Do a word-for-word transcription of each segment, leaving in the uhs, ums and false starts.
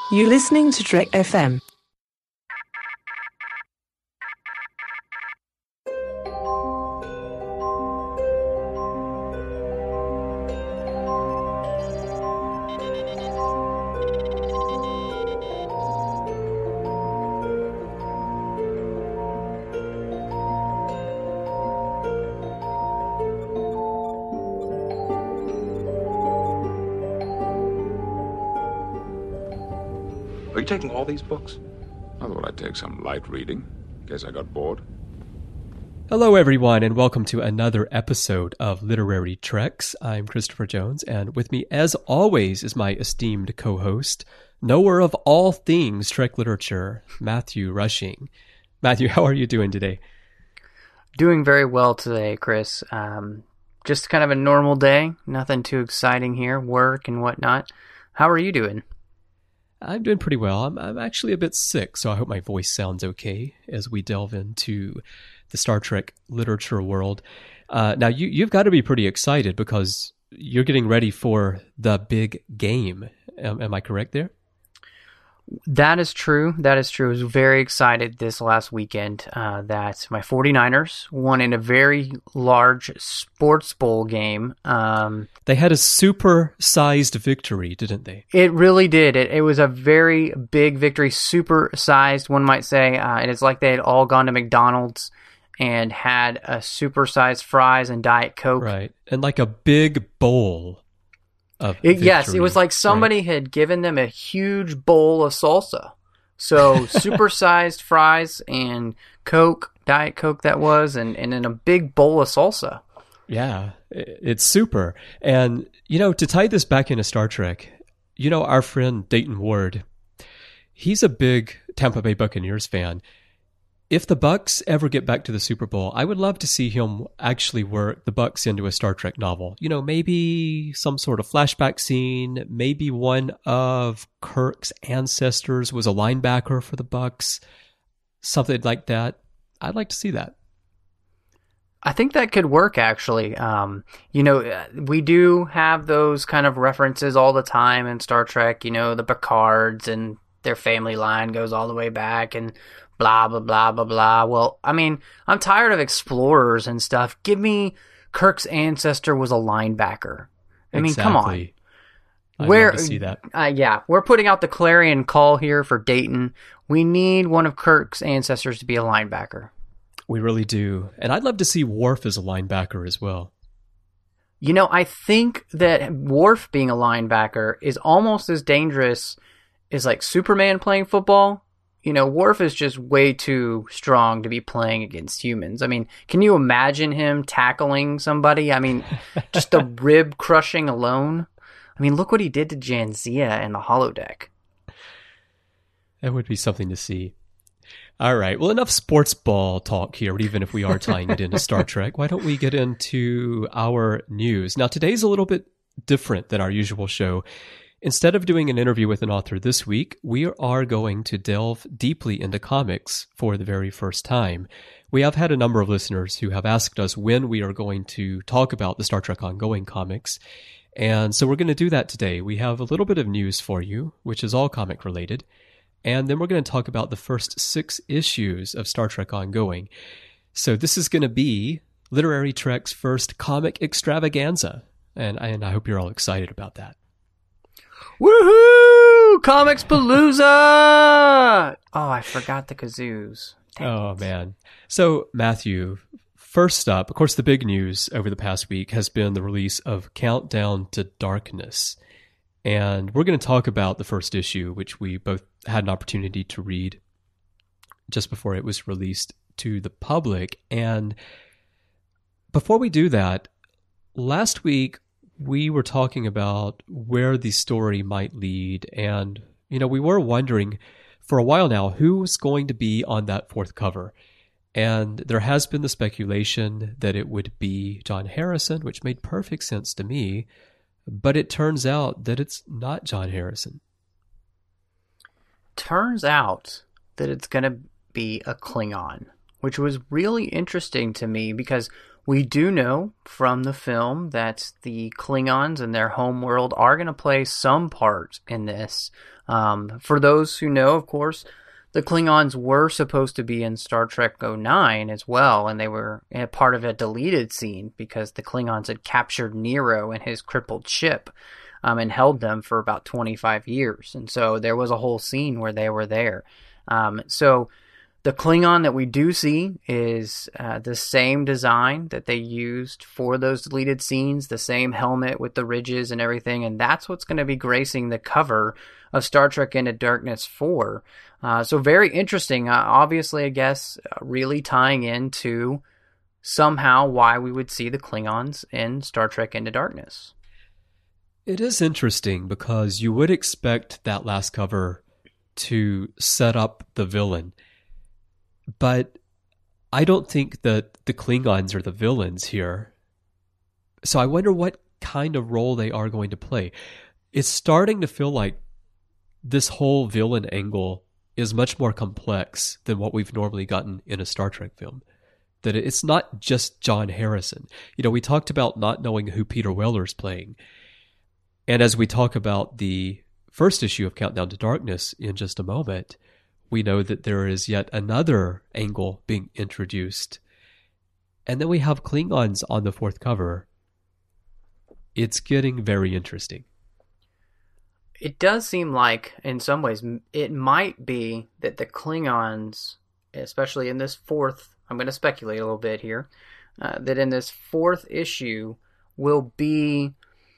You're listening to Trek F M. Are you taking all these books? I thought I'd take some light reading. Guess I got bored. Hello, everyone, and welcome to another episode of Literary Treks. I'm Christopher Jones, and with me, as always, is my esteemed co-host, knower of all things Trek literature, Matthew Rushing. Matthew, how are you doing today? Doing very well today, Chris. Um, just kind of a normal day. Nothing too exciting here. Work and whatnot. How are you doing? I'm doing pretty well. I'm, I'm actually a bit sick, so I hope my voice sounds okay as we delve into the Star Trek literature world. Uh, now, you, you've got to be pretty excited because you're getting ready for the big game. Am, am I correct there? That is true. That is true. I was very excited this last weekend uh, that my 49ers won in a very large sports bowl game. Um, they had a super-sized victory, didn't they? It really did. It, it was a very big victory, super-sized, one might say. Uh, it is like they had all gone to McDonald's and had a super-sized fries and Diet Coke. Right, and like a big bowl. It, yes, it was like somebody right. had given them a huge bowl of salsa. So supersized fries and Coke, Diet Coke that was, and, and then a big bowl of salsa. Yeah, it's super. And, you know, to tie this back into Star Trek, you know, our friend Dayton Ward, he's a big Tampa Bay Buccaneers fan. If the Bucs ever get back to the Super Bowl, I would love to see him actually work the Bucs into a Star Trek novel. You know, maybe some sort of flashback scene, maybe one of Kirk's ancestors was a linebacker for the Bucs, something like that. I'd like to see that. I think that could work, actually. Um, you know, we do have those kind of references all the time in Star Trek. You know, the Picards and their family line goes all the way back, and blah, blah, blah, blah, blah. Well, I mean, I'm tired of explorers and stuff. Give me Kirk's ancestor was a linebacker. I mean, exactly. Come on. I'd Where, love to see that. Uh, yeah, we're putting out the clarion call here for Dayton. We need one of Kirk's ancestors to be a linebacker. We really do. And I'd love to see Worf as a linebacker as well. You know, I think that Worf being a linebacker is almost as dangerous as like Superman playing football. You know, Worf is just way too strong to be playing against humans. I mean, can you imagine him tackling somebody? I mean, just the rib crushing alone. I mean, look what he did to Jadzia in the holodeck. That would be something to see. All right. Well, enough sports ball talk here, even if we are tying it into Star Trek. Why don't we get into our news? Now, today's a little bit different than our usual show. Instead of doing an interview with an author this week, we are going to delve deeply into comics for the very first time. We have had a number of listeners who have asked us when we are going to talk about the Star Trek Ongoing comics, and so we're going to do that today. We have a little bit of news for you, which is all comic related, and then we're going to talk about the first six issues of Star Trek Ongoing. So this is going to be Literary Trek's first comic extravaganza, and, and I hope you're all excited about that. Woohoo! Comics Palooza! Oh, I forgot the kazoos. Dang oh, it. man. So, Matthew, first up, of course, the big news over the past week has been the release of Countdown to Darkness. And we're going to talk about the first issue, which we both had an opportunity to read just before it was released to the public. And before we do that, last week, we were talking about where the story might lead. And, you know, we were wondering for a while now who's going to be on that fourth cover. And there has been the speculation that it would be John Harrison, which made perfect sense to me. But it turns out that it's not John Harrison. Turns out that it's going to be a Klingon, which was really interesting to me because we do know from the film that the Klingons and their home world are going to play some part in this. Um, for those who know, of course, the Klingons were supposed to be in Star Trek oh nine as well, and they were a part of a deleted scene because the Klingons had captured Nero and his crippled ship um, and held them for about twenty-five years. And so there was a whole scene where they were there. Um, so the Klingon that we do see is uh, the same design that they used for those deleted scenes, the same helmet with the ridges and everything, and that's what's going to be gracing the cover of Star Trek Into Darkness four. Uh, so very interesting. Uh, obviously, I guess, uh, really tying into somehow why we would see the Klingons in Star Trek Into Darkness. It is interesting because you would expect that last cover to set up the villain, but I don't think that the Klingons are the villains here. So I wonder what kind of role they are going to play. It's starting to feel like this whole villain angle is much more complex than what we've normally gotten in a Star Trek film. That it's not just John Harrison. You know, we talked about not knowing who Peter Weller's playing. And as we talk about the first issue of Countdown to Darkness in just a moment, we know that there is yet another angle being introduced. And then we have Klingons on the fourth cover. It's getting very interesting. It does seem like, in some ways, it might be that the Klingons, especially in this fourth, I'm going to speculate a little bit here, uh, that in this fourth issue will be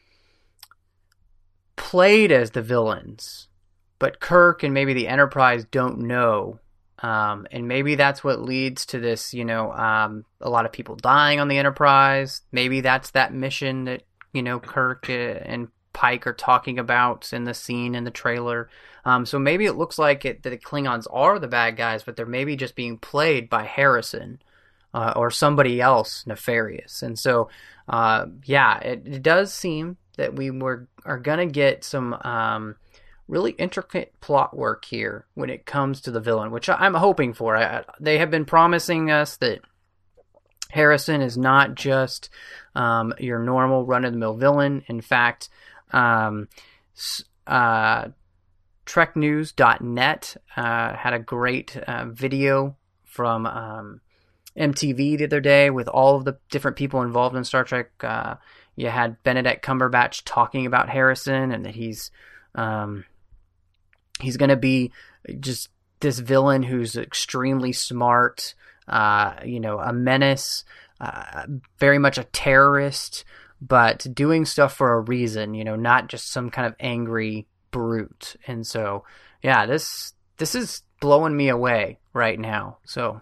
played as the villains, but Kirk and maybe the Enterprise don't know. Um, and maybe that's what leads to this, you know, um, a lot of people dying on the Enterprise. Maybe that's that mission that, you know, Kirk and Pike are talking about in the scene in the trailer. Um, so maybe it looks like it, that the Klingons are the bad guys, but they're maybe just being played by Harrison uh, or somebody else nefarious. And so, uh, yeah, it, it does seem that we were are going to get some um, really intricate plot work here when it comes to the villain, which I'm hoping for. I, they have been promising us that Harrison is not just um, your normal run-of-the-mill villain. In fact, um, uh, Trek News dot net uh, had a great uh, video from um, M T V the other day with all of the different people involved in Star Trek. Uh, you had Benedict Cumberbatch talking about Harrison and that he's um, he's going to be just this villain who's extremely smart, uh, you know, a menace, uh, very much a terrorist, but doing stuff for a reason, you know, not just some kind of angry brute. And so, yeah, this this is blowing me away right now. So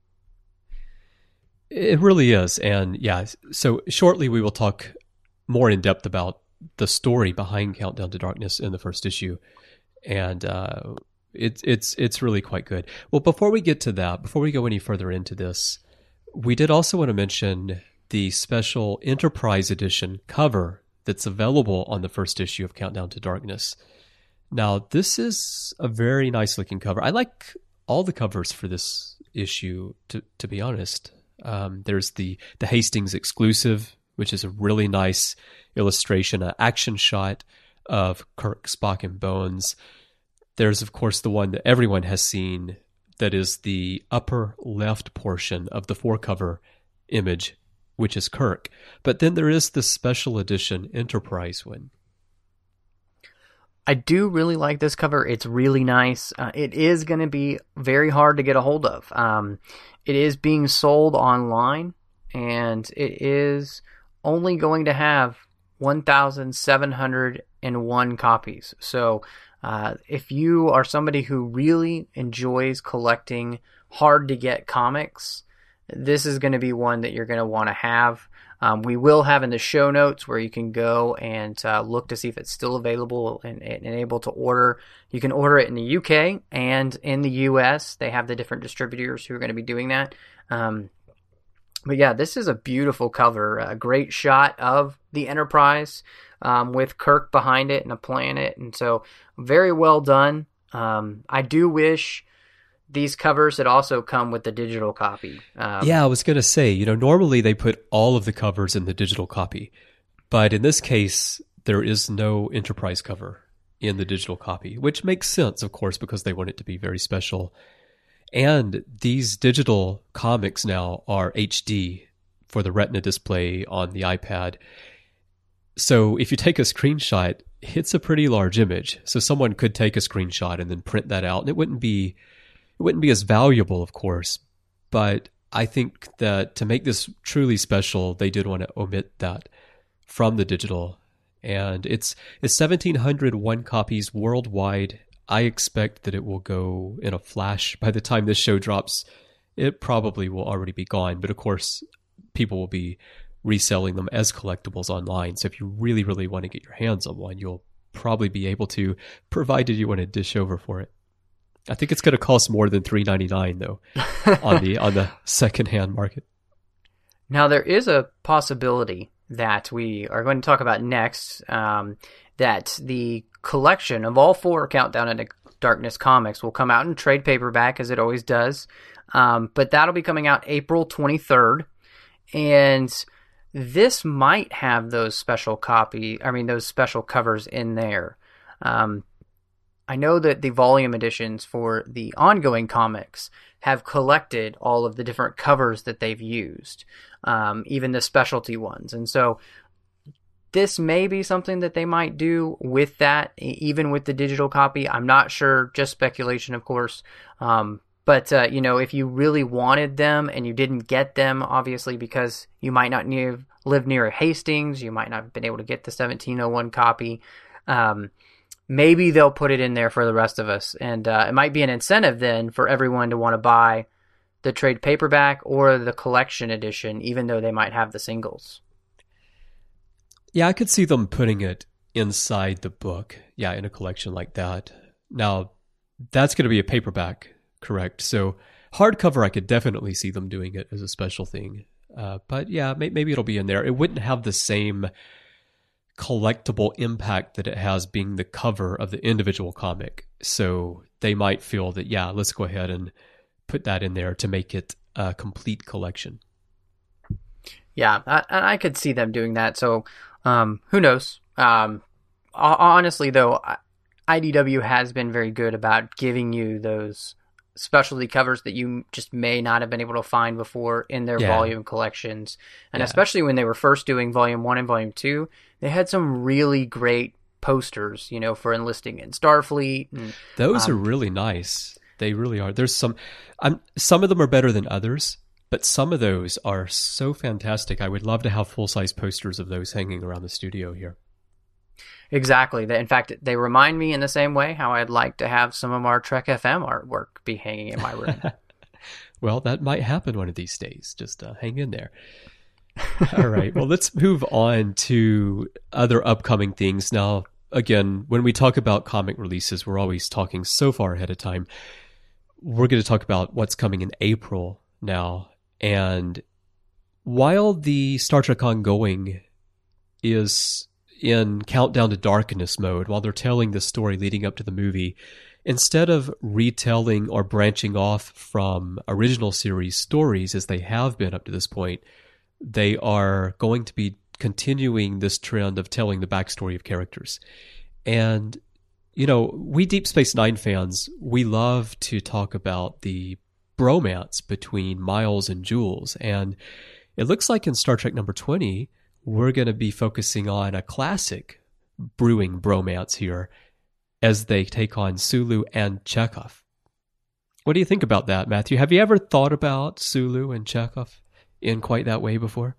it really is. And yeah, so shortly we will talk more in depth about the story behind Countdown to Darkness in the first issue. And uh, it's it's it's really quite good. Well, before we get to that, before we go any further into this, we did also want to mention the special Enterprise Edition cover that's available on the first issue of Countdown to Darkness. Now, this is a very nice looking cover. I like all the covers for this issue, to to be honest. Um, there's the, the Hastings exclusive, which is a really nice illustration, an action shot of Kirk, Spock, and Bones. There's, of course, the one that everyone has seen that is the upper left portion of the four-cover image, which is Kirk. But then there is the special edition Enterprise one. I do really like this cover. It's really nice. Uh, it is going to be very hard to get a hold of. Um, it is being sold online, and it is only going to have one thousand seven hundred one copies. So uh, if you are somebody who really enjoys collecting hard-to-get comics, this is going to be one that you're going to want to have. Um, we will have in the show notes where you can go and uh, look to see if it's still available and, and able to order. You can order it in the U K and in the U S. They have the different distributors who are going to be doing that. Um, but yeah, this is a beautiful cover. A great shot of the Enterprise um, with Kirk behind it and a planet. And so very well done. Um, I do wish these covers that also come with the digital copy. Um, yeah, I was going to say, you know, normally they put all of the covers in the digital copy, but in this case, there is no Enterprise cover in the digital copy, which makes sense, of course, because they want it to be very special. And these digital comics now are H D for the Retina display on the iPad. So if you take a screenshot, it's a pretty large image. So someone could take a screenshot and then print that out, and it wouldn't be it wouldn't be as valuable, of course. But I think that to make this truly special, they did want to omit that from the digital. And it's it's seventeen hundred one copies worldwide. I expect that it will go in a flash. By the time this show drops, it probably will already be gone. But of course, people will be reselling them as collectibles online. So if you really, really want to get your hands on one, you'll probably be able to, provided you want to dish over for it. I think it's going to cost more than three ninety-nine though on the on the secondhand market. Now there is a possibility that we are going to talk about next, um, that the collection of all four Countdown into Darkness comics will come out in trade paperback, as it always does. Um, but that'll be coming out April twenty-third. And this might have those special copy, I mean, those special covers in there. Um, I know that the volume editions for the ongoing comics have collected all of the different covers that they've used, um, even the specialty ones. And so this may be something that they might do with that, even with the digital copy. I'm not sure, just speculation, of course. Um, but, uh, you know, if you really wanted them and you didn't get them, obviously, because you might not near, live near Hastings, you might not have been able to get the seventeen oh one copy, um, maybe they'll put it in there for the rest of us. And uh, it might be an incentive then for everyone to want to buy the trade paperback or the collection edition, even though they might have the singles. Yeah, I could see them putting it inside the book. Yeah, in a collection like that. Now, that's going to be a paperback, correct? So hardcover, I could definitely see them doing it as a special thing. Uh, but yeah, may- maybe it'll be in there. It wouldn't have the same collectible impact that it has being the cover of the individual comic. So they might feel that, yeah, let's go ahead and put that in there to make it a complete collection. Yeah, I, I could see them doing that. So um, who knows? Um, honestly, though, I D W has been very good about giving you those specialty covers that you just may not have been able to find before in their Yeah. volume collections. And Yeah. especially when they were first doing volume one and volume two, they had some really great posters, you know, for enlisting in Starfleet. And, Those um, are really nice. They really are. There's some, I'm, some of them are better than others, but some of those are so fantastic. I would love to have full-size posters of those hanging around the studio here. Exactly. In fact, they remind me in the same way how I'd like to have some of our Trek F M artwork be hanging in my room. Well, that might happen one of these days. Just uh, hang in there. All right. Well, let's move on to other upcoming things. Now, again, when we talk about comic releases, we're always talking so far ahead of time. We're going to talk about what's coming in April now. And while the Star Trek Ongoing is in Countdown to Darkness mode, while they're telling the story leading up to the movie, instead of retelling or branching off from original series stories as they have been up to this point, they are going to be continuing this trend of telling the backstory of characters. And, you know, we Deep Space Nine fans, we love to talk about the bromance between Miles and Jules. And it looks like in Star Trek number twenty, we're going to be focusing on a classic brewing bromance here as they take on Sulu and Chekhov. What do you think about that, Matthew? Have you ever thought about Sulu and Chekhov in quite that way before?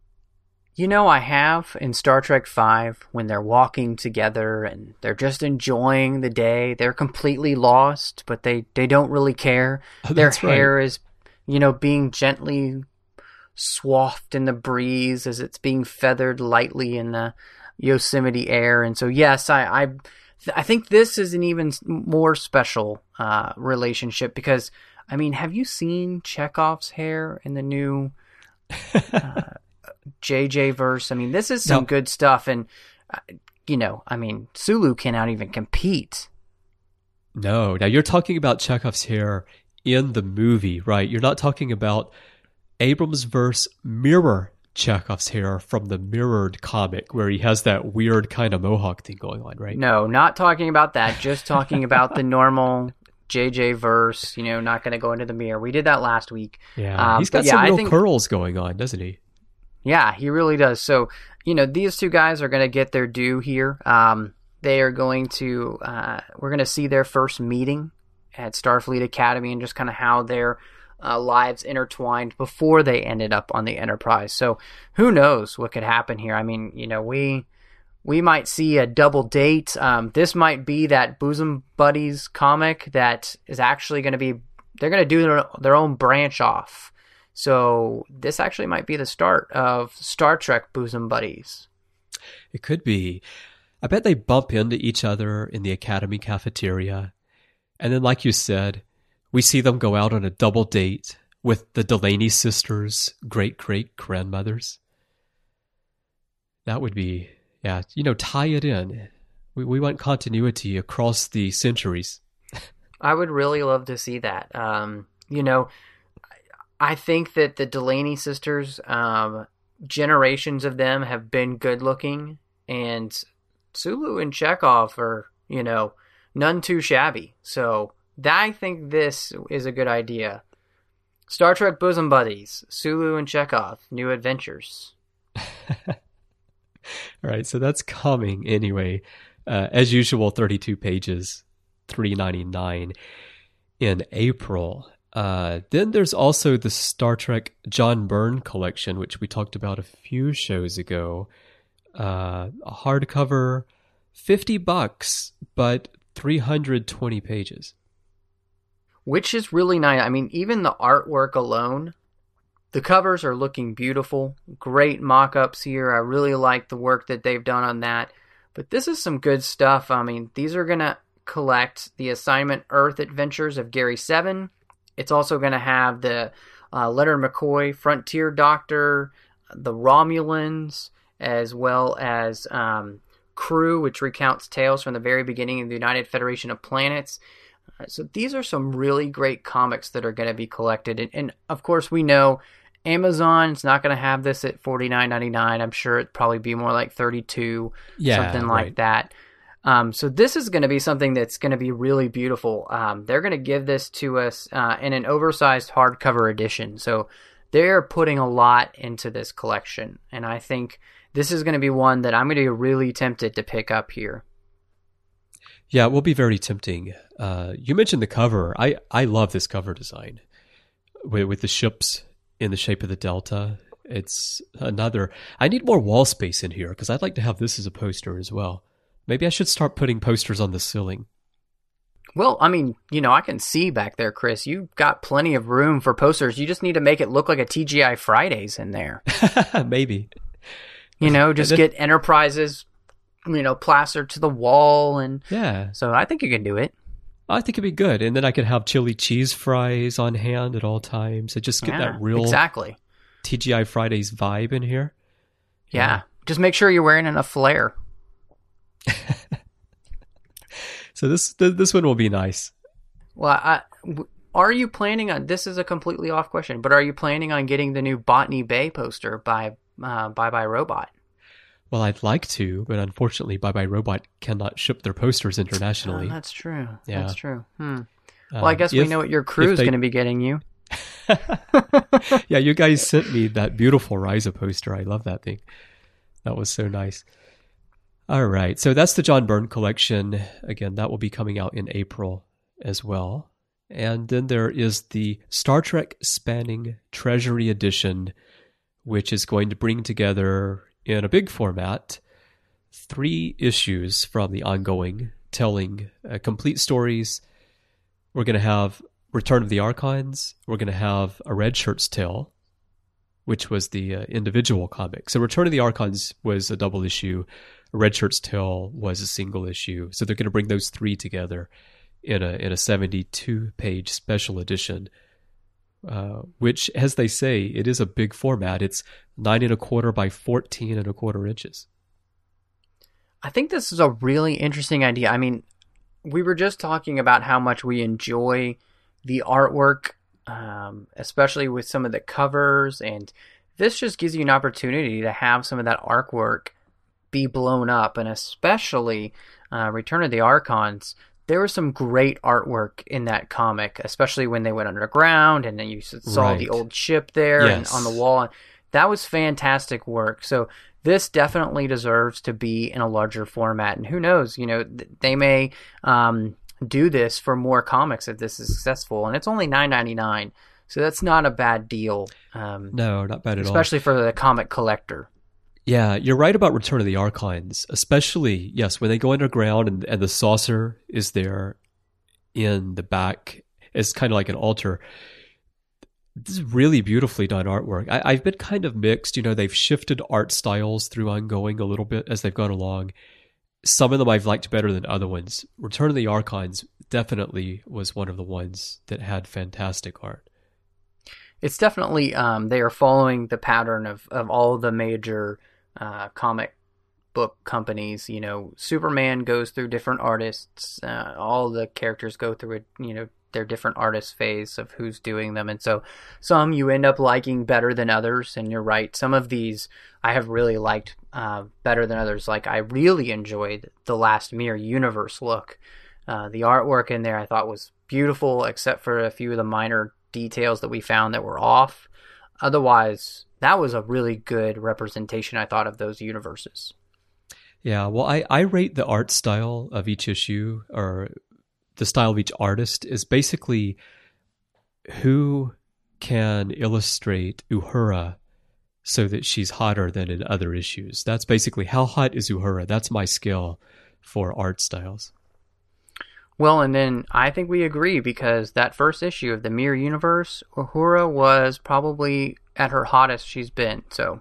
You know, I have in Star Trek five when they're walking together and they're just enjoying the day. They're completely lost, but they, they don't really care. Oh, Their that's right. hair is, you know, being gently swathed in the breeze as it's being feathered lightly in the Yosemite air. And so, yes, I I, I think this is an even more special uh, relationship because, I mean, have you seen Chekhov's hair in the new uh, J J verse? I mean, this is some No. good stuff. And, uh, you know, I mean, Sulu cannot even compete. No. Now, you're talking about Chekhov's hair in the movie, right? You're not talking about Abrams verse mirror Chekhov's hair from the mirrored comic where he has that weird kind of mohawk thing going on, right? No, not talking about that. Just talking about the normal J J verse, you know, not going to go into the mirror. We did that last week. Yeah, um, he's got yeah, some I real think, curls going on, doesn't he? Yeah, he really does. So, you know, these two guys are going to get their due here. Um, they are going to, uh, we're going to see their first meeting at Starfleet Academy and just kind of how their uh, lives intertwined before they ended up on the Enterprise. So who knows what could happen here? I mean, you know, we we might see a double date. Um, this might be that Bosom Buddies comic that is actually going to be, they're going to do their, their own branch off. So this actually might be the start of Star Trek Bosom Buddies. It could be. I bet they bump into each other in the Academy cafeteria. And then, like you said, we see them go out on a double date with the Delaney sisters' great-great-grandmothers. That would be, yeah, you know, tie it in. We, we want continuity across the centuries. I would really love to see that. Um, you know, I think that the Delaney sisters, um, generations of them have been good-looking, and Sulu and Chekhov are, you know, none too shabby. So I think this is a good idea. Star Trek Bosom Buddies, Sulu and Chekhov, New Adventures. All right, so that's coming anyway. Uh, as usual, thirty-two pages, three ninety-nine in April. Uh, then there's also the Star Trek John Byrne collection, which we talked about a few shows ago. Uh, a hardcover, fifty bucks, but three hundred twenty pages. Which is really nice. I mean, even the artwork alone, the covers are looking beautiful. Great mock-ups here. I really like the work that they've done on that. But this is some good stuff. I mean, these are going to collect the Assignment Earth Adventures of Gary Seven. It's also going to have the uh, Leonard McCoy Frontier Doctor, the Romulans, as well as um, Crew, which recounts tales from the very beginning of the United Federation of Planets. Uh, so these are some really great comics that are going to be collected. And, and of course, we know Amazon's not going to have this at forty-nine ninety-nine. I'm sure it'd probably be more like thirty-two, yeah, something like right. that. Um, so this is going to be something that's going to be really beautiful. Um, they're going to give this to us uh, in an oversized hardcover edition. So they're putting a lot into this collection. And I think this is going to be one that I'm going to be really tempted to pick up here. Yeah, it will be very tempting. Uh, you mentioned the cover. I, I love this cover design with, with the ships in the shape of the Delta. It's another... I need more wall space in here because I'd like to have this as a poster as well. Maybe I should start putting posters on the ceiling. Well, I mean, you know, I can see back there, Chris. You've got plenty of room for posters. You just need to make it look like a T G I Fridays in there. Maybe. You know, just then, get Enterprises, you know, plastered to the wall. And yeah. So I think you can do it. I think it'd be good. And then I could have chili cheese fries on hand at all times. I just get yeah, that real exactly. T G I Fridays vibe in here. Yeah. yeah. Just make sure you're wearing enough flair. So this this one will be nice. Well, I, are you planning on, this is a completely off question, but are you planning on getting the new Botany Bay poster by uh, Bye Bye Robot? Well, I'd like to, but unfortunately Bye Bye Robot cannot ship their posters internationally. Oh, that's true. Yeah. That's true. Hmm. Well, Uh, I guess if, we know what your crew is they... going to be getting you. Yeah, you guys sent me that beautiful Ryza poster. I love that thing. That was so nice. All right, so that's the John Byrne collection. Again, that will be coming out in April as well. And then there is the Star Trek Spanning Treasury Edition, which is going to bring together, in a big format, three issues from the ongoing, telling uh, complete stories. We're going to have Return of the Archons. We're going to have A Red Shirt's Tale, which was the uh, individual comic. So Return of the Archons was a double issue. A Red Shirt's Tale was a single issue. So they're going to bring those three together in a in a seventy-two page special edition, uh, which, as they say, it is a big format. It's nine and a quarter by fourteen and a quarter inches. I think this is a really interesting idea. I mean, we were just talking about how much we enjoy the artwork, um, especially with some of the covers, and this just gives you an opportunity to have some of that artwork be blown up, and especially uh, Return of the Archons. There was some great artwork in that comic, especially when they went underground, and then you saw Right. the old ship there Yes. and on the wall. That was fantastic work. So this definitely deserves to be in a larger format. And who knows, you know, th- they may um, do this for more comics if this is successful. And it's only nine ninety-nine, so that's not a bad deal, um, No, not bad at all. especially for the comic collector. Yeah, you're right about Return of the Archons, especially, yes, when they go underground and, and the saucer is there in the back. It's kind of like an altar. This is really beautifully done artwork. I, I've been kind of mixed. You know, they've shifted art styles through Ongoing a little bit as they've gone along. Some of them I've liked better than other ones. Return of the Archons definitely was one of the ones that had fantastic art. It's definitely, um, they are following the pattern of, of all the major uh, comic book companies. You know, Superman goes through different artists. Uh, all the characters go through it, you know, their different artist phase of who's doing them. And so some you end up liking better than others. And you're right. Some of these I have really liked uh, better than others. Like I really enjoyed the last Mirror Universe look. Uh, the artwork in there I thought was beautiful, except for a few of the minor details that we found that were off. Otherwise, that was a really good representation, I thought, of those universes. Yeah, well, I, I rate the art style of each issue, or the style of each artist, is basically who can illustrate Uhura so that she's hotter than in other issues. That's basically how hot is Uhura. That's my skill for art styles. Well, and then I think we agree, because that first issue of the Mirror Universe, Uhura was probably at her hottest she's been. So,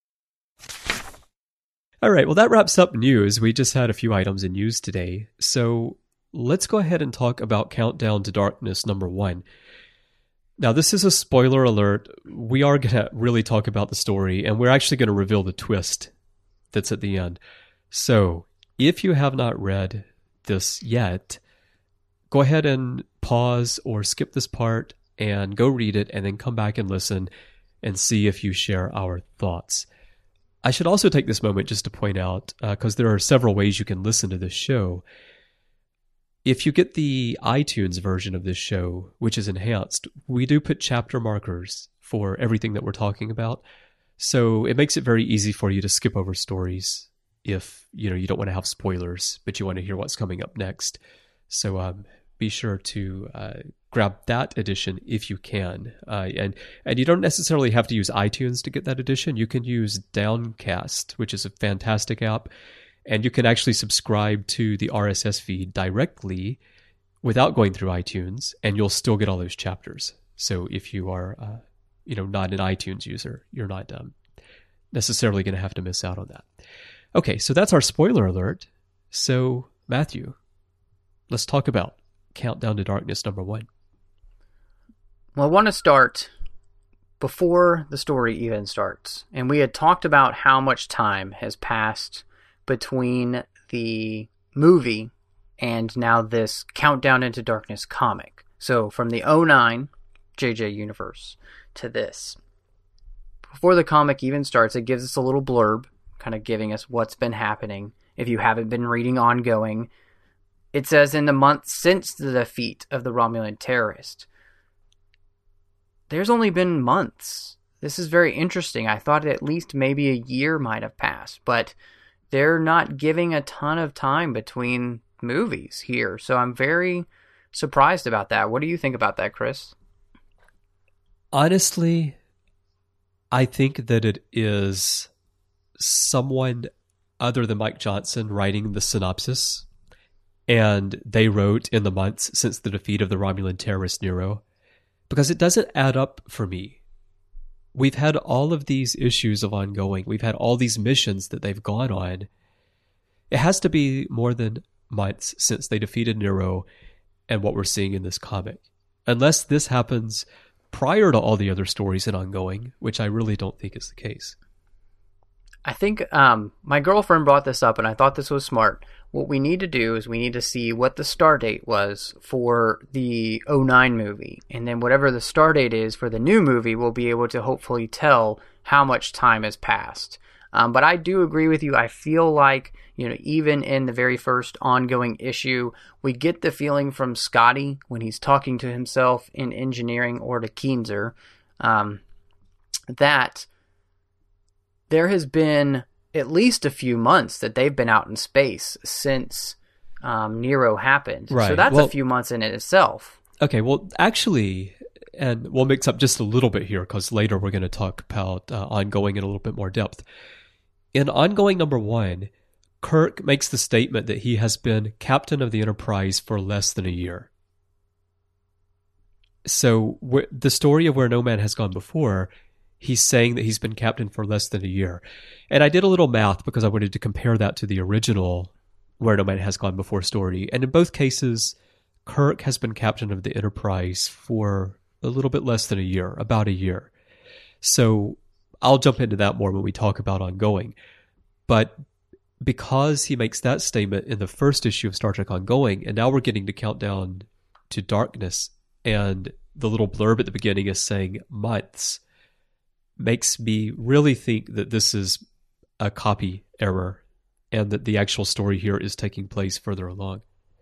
all right, well, that wraps up news. We just had a few items in news today. So let's go ahead and talk about Countdown to Darkness number one. Now, this is a spoiler alert. We are going to really talk about the story, and we're actually going to reveal the twist that's at the end. So if you have not read this yet, go ahead and pause or skip this part and go read it, and then come back and listen and see if you share our thoughts. I should also take this moment just to point out, because uh, there are several ways you can listen to this show. If you get the iTunes version of this show, which is enhanced, we do put chapter markers for everything that we're talking about. So it makes it very easy for you to skip over stories if you know you don't want to have spoilers, but you want to hear what's coming up next. So um, be sure to uh, grab that edition if you can. Uh, and, and you don't necessarily have to use iTunes to get that edition. You can use Downcast, which is a fantastic app. And you can actually subscribe to the R S S feed directly without going through iTunes, and you'll still get all those chapters. So if you are uh, you know, not an iTunes user, you're not um, necessarily going to have to miss out on that. Okay, so that's our spoiler alert. So, Matthew, let's talk about Countdown to Darkness number one. Well, I want to start before the story even starts. And we had talked about how much time has passed between the movie and now this Countdown into Darkness comic. So from the oh nine J J universe to this. Before the comic even starts, it gives us a little blurb, kind of giving us what's been happening. If you haven't been reading ongoing, it says in the months since the defeat of the Romulan terrorist. There's only been months. This is very interesting. I thought at least maybe a year might have passed, but they're not giving a ton of time between movies here. So I'm very surprised about that. What do you think about that, Chris? Honestly, I think that it is someone other than Mike Johnson writing the synopsis, and they wrote in the months since the defeat of the Romulan terrorist Nero, because it doesn't add up for me. We've had all of these issues of ongoing. We've had all these missions that they've gone on. It has to be more than months since they defeated Nero and what we're seeing in this comic. Unless this happens prior to all the other stories in ongoing, which I really don't think is the case. I think um, my girlfriend brought this up, and I thought this was smart. What we need to do is we need to see what the star date was for the oh nine movie. And then whatever the star date is for the new movie, we'll be able to hopefully tell how much time has passed. Um, but I do agree with you. I feel like, you know, even in the very first ongoing issue, we get the feeling from Scotty when he's talking to himself in engineering or to Keenzer, um, that there has been at least a few months that they've been out in space since um, Nero happened. Right. So that's well, a few months in it itself. Okay, well, actually, and we'll mix up just a little bit here because later we're going to talk about uh, ongoing in a little bit more depth. In ongoing number one, Kirk makes the statement that he has been captain of the Enterprise for less than a year. So wh- the story of Where No Man Has Gone Before, he's saying that he's been captain for less than a year. And I did a little math because I wanted to compare that to the original Where No Man Has Gone Before story. And in both cases, Kirk has been captain of the Enterprise for a little bit less than a year, about a year. So I'll jump into that more when we talk about ongoing. But because he makes that statement in the first issue of Star Trek Ongoing, and now we're getting to Countdown to Darkness, and the little blurb at the beginning is saying months, makes me really think that this is a copy error and that the actual story here is taking place further along.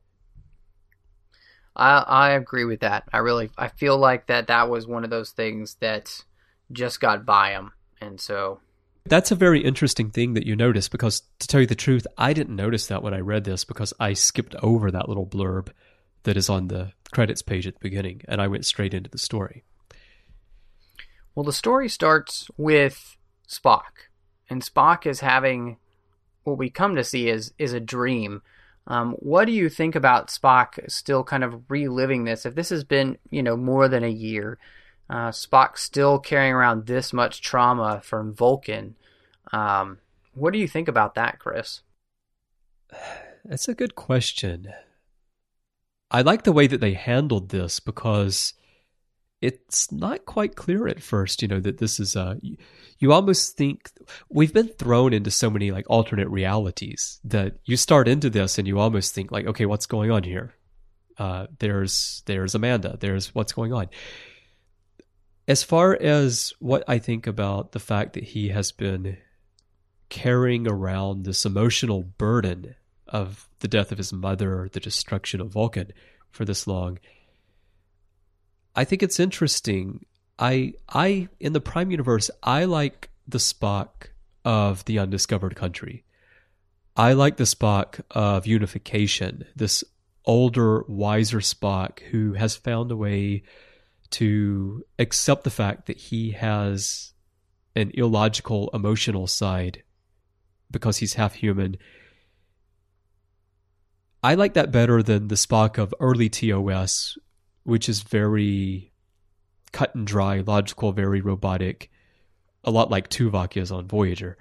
I I agree with that. I really I feel like that that was one of those things that just got by him, and so that's a very interesting thing that you notice, because to tell you the truth, I didn't notice that when I read this because I skipped over that little blurb that is on the credits page at the beginning, and I went straight into the story. Well, the story starts with Spock, and Spock is having what we come to see is is a dream. Um, what do you think about Spock still kind of reliving this? If this has been, you know, more than a year, uh, Spock still carrying around this much trauma from Vulcan. Um, what do you think about that, Chris? That's a good question. I like the way that they handled this because it's not quite clear at first, you know, that this is a, you almost think, we've been thrown into so many like alternate realities that you start into this and you almost think like, okay, what's going on here? Uh, there's, there's Amanda, there's what's going on. As far as what I think about the fact that he has been carrying around this emotional burden of the death of his mother, the destruction of Vulcan for this long, I think it's interesting. I, I, in the Prime universe, I like the Spock of the Undiscovered Country. I like the Spock of Unification, this older, wiser Spock who has found a way to accept the fact that he has an illogical, emotional side because he's half human. I like that better than the Spock of early T O S, which is very cut and dry, logical, very robotic, a lot like Tuvok is on Voyager.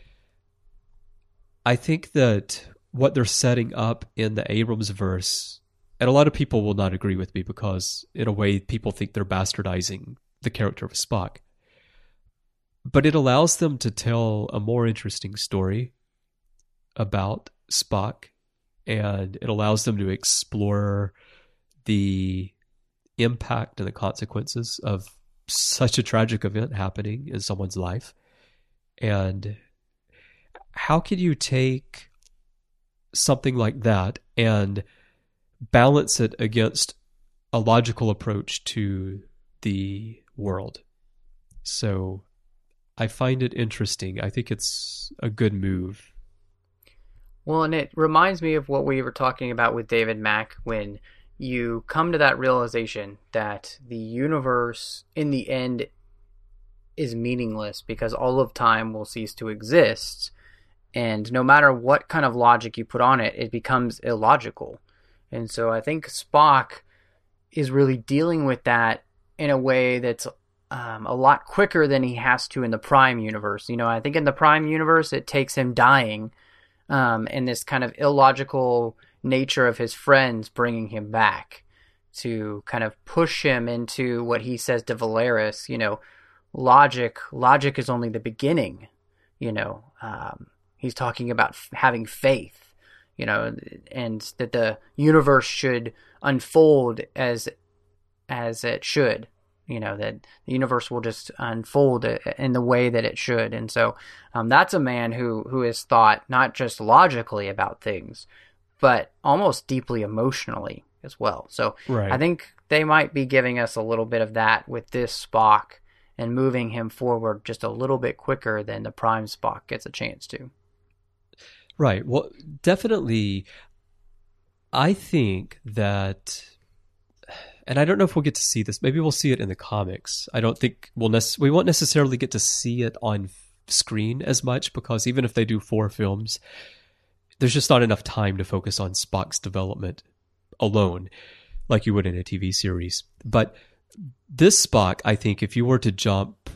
I think that what they're setting up in the Abrams verse, and a lot of people will not agree with me because in a way people think they're bastardizing the character of Spock, but it allows them to tell a more interesting story about Spock, and it allows them to explore the impact and the consequences of such a tragic event happening in someone's life. And how can you take something like that and balance it against a logical approach to the world? So I find it interesting. I think it's a good move. Well, and it reminds me of what we were talking about with David Mack when you come to that realization that the universe in the end is meaningless because all of time will cease to exist. And no matter what kind of logic you put on it, it becomes illogical. And so I think Spock is really dealing with that in a way that's um, a lot quicker than he has to in the Prime universe. You know, I think in the Prime universe, it takes him dying um, and this kind of illogical nature of his friends bringing him back to kind of push him into what he says to Valeris, you know, logic, logic is only the beginning. you know, um, he's talking about f- having faith, you know, and that the universe should unfold as as it should, you know, that the universe will just unfold in the way that it should. And so um, that's a man who who has thought not just logically about things, but almost deeply emotionally as well. So Right. I think they might be giving us a little bit of that with this Spock and moving him forward just a little bit quicker than the Prime Spock gets a chance to. Right. Well, definitely, I think that, and I don't know if we'll get to see this. Maybe we'll see it in the comics. I don't think we'll nec- we won't necessarily get to see it on screen as much, because even if they do four films, there's just not enough time to focus on Spock's development alone, like you would in a T V series. But this Spock, I think, if you were to jump,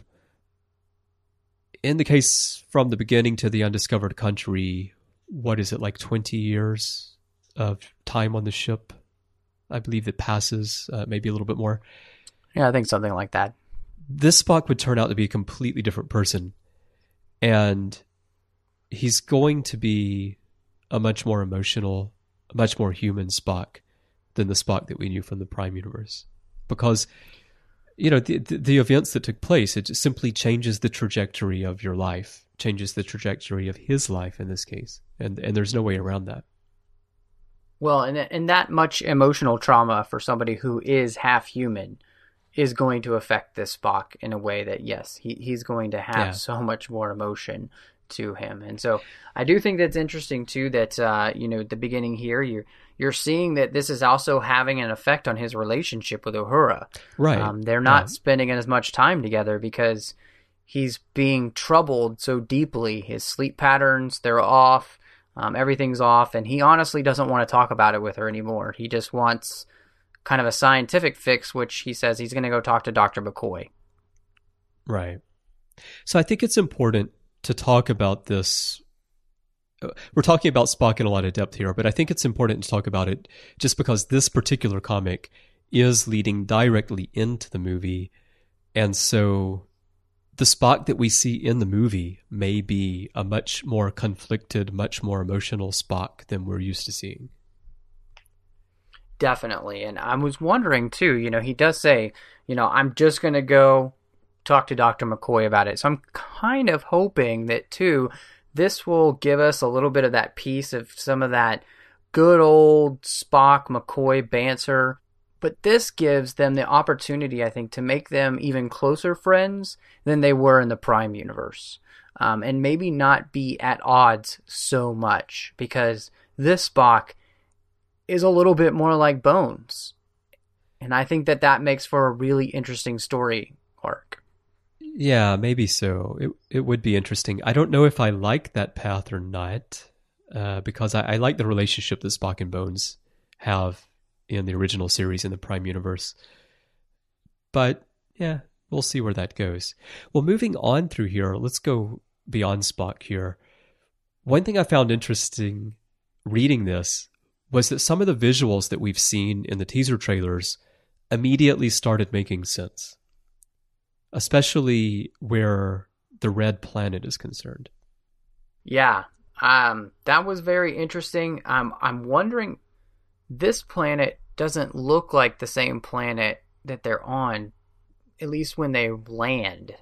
in the case from the beginning to the undiscovered country, what is it, like twenty years of time on the ship? I believe it passes, uh, maybe a little bit more. Yeah, I think something like that. This Spock would turn out to be a completely different person. And he's going to be a much more emotional, a much more human Spock than the Spock that we knew from the Prime universe. Because, you know, the, the, the events that took place, it just simply changes the trajectory of your life, changes the trajectory of his life in this case. And and there's no way around that. Well, and and that much emotional trauma for somebody who is half human is going to affect this Spock in a way that, yes, he, he's going to have Yeah. so much more emotion to him. And so I do think that's interesting too, that, uh, you know, at the beginning here, you're, you're seeing that this is also having an effect on his relationship with Uhura. Right. Um, they're not Yeah. spending as much time together because he's being troubled so deeply. His sleep patterns, they're off. Um, everything's off. And he honestly doesn't want to talk about it with her anymore. He just wants kind of a scientific fix, which he says he's going to go talk to Doctor McCoy. Right. So I think it's important to talk about this. We're talking about Spock in a lot of depth here, but I think it's important to talk about it just because this particular comic is leading directly into the movie. And so the Spock that we see in the movie may be a much more conflicted, much more emotional Spock than we're used to seeing. Definitely. And I was wondering too, you know, he does say, you know, I'm just going to go talk to Doctor McCoy about it. So I'm kind of hoping that too, this will give us a little bit of that piece of some of that good old Spock McCoy banter. But this gives them the opportunity, I think, to make them even closer friends than they were in the Prime universe. Um, and maybe not be at odds so much, because this Spock is a little bit more like Bones. And I think that that makes for a really interesting story arc. Yeah, maybe so. It it would be interesting. I don't know if I like that path or not, uh, because I, I like the relationship that Spock and Bones have in the original series in the Prime universe. But yeah, we'll see where that goes. Well, moving on through here, let's go beyond Spock here. One thing I found interesting reading this was that some of the visuals that we've seen in the teaser trailers immediately started making sense, especially where the red planet is concerned. Yeah, um, that was very interesting. Um, I'm wondering, this planet doesn't look like the same planet that they're on, at least when they land,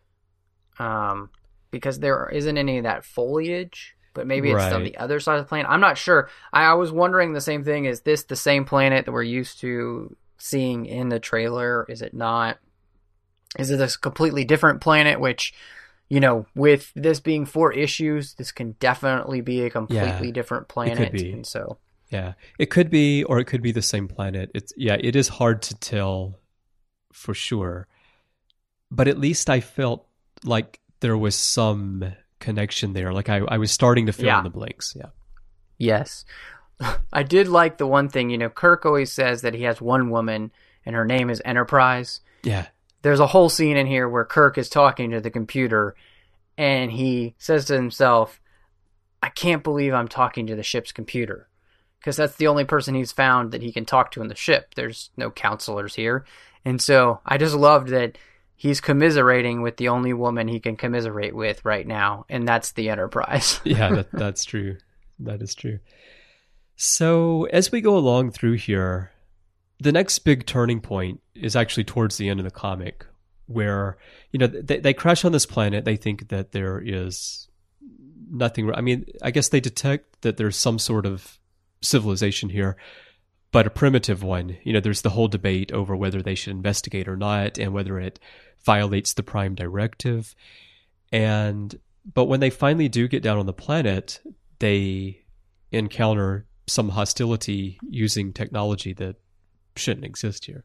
um, because there isn't any of that foliage. But maybe it's Right. on the other side of the planet. I'm not sure. I, I was wondering the same thing. Is this the same planet that we're used to seeing in the trailer? Is it not? Is it a completely different planet? Which, you know, with this being four issues, this can definitely be a completely Yeah, different planet. it could be. And so, Yeah, it could be, or it could be the same planet. It's yeah, it is hard to tell for sure. But at least I felt like there was some connection there. Like I, I was starting to fill Yeah. in the blanks. Yeah. yes. I did like the one thing, you know, Kirk always says that he has one woman and her name is Enterprise. Yeah. There's a whole scene in here where Kirk is talking to the computer and he says to himself, I can't believe I'm talking to the ship's computer, because that's the only person he's found that he can talk to in the ship. There's no counselors here. And so I just loved that he's commiserating with the only woman he can commiserate with right now, and that's the Enterprise. Yeah, that, that's true. That is true. So as we go along through here, the next big turning point is actually towards the end of the comic, where, you know, they, they crash on this planet. They think that there is nothing. I mean, I guess they detect that there's some sort of civilization here, but a primitive one. You know, there's the whole debate over whether they should investigate or not, and whether it violates the Prime Directive. And but when they finally do get down on the planet, they encounter some hostility using technology that shouldn't exist here.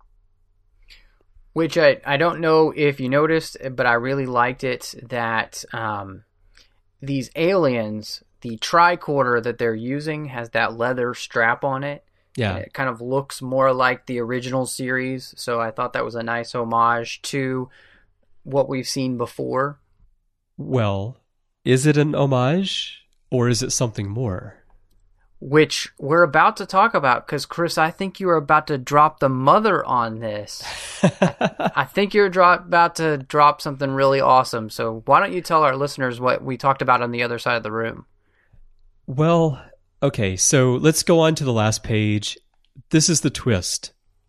Which I, I don't know if you noticed, but I really liked it that um, these aliens, the tricorder that they're using has that leather strap on it. Yeah. And it kind of looks more like the original series. So I thought that was a nice homage to what we've seen before. Well, is it an homage or is it something more? Which we're about to talk about, because Chris, I think you were about to drop the mother on this. I think you're dro- about to drop something really awesome. So why don't you tell our listeners what we talked about on the other side of the room? Well, okay, so let's go on to the last page. This is the twist.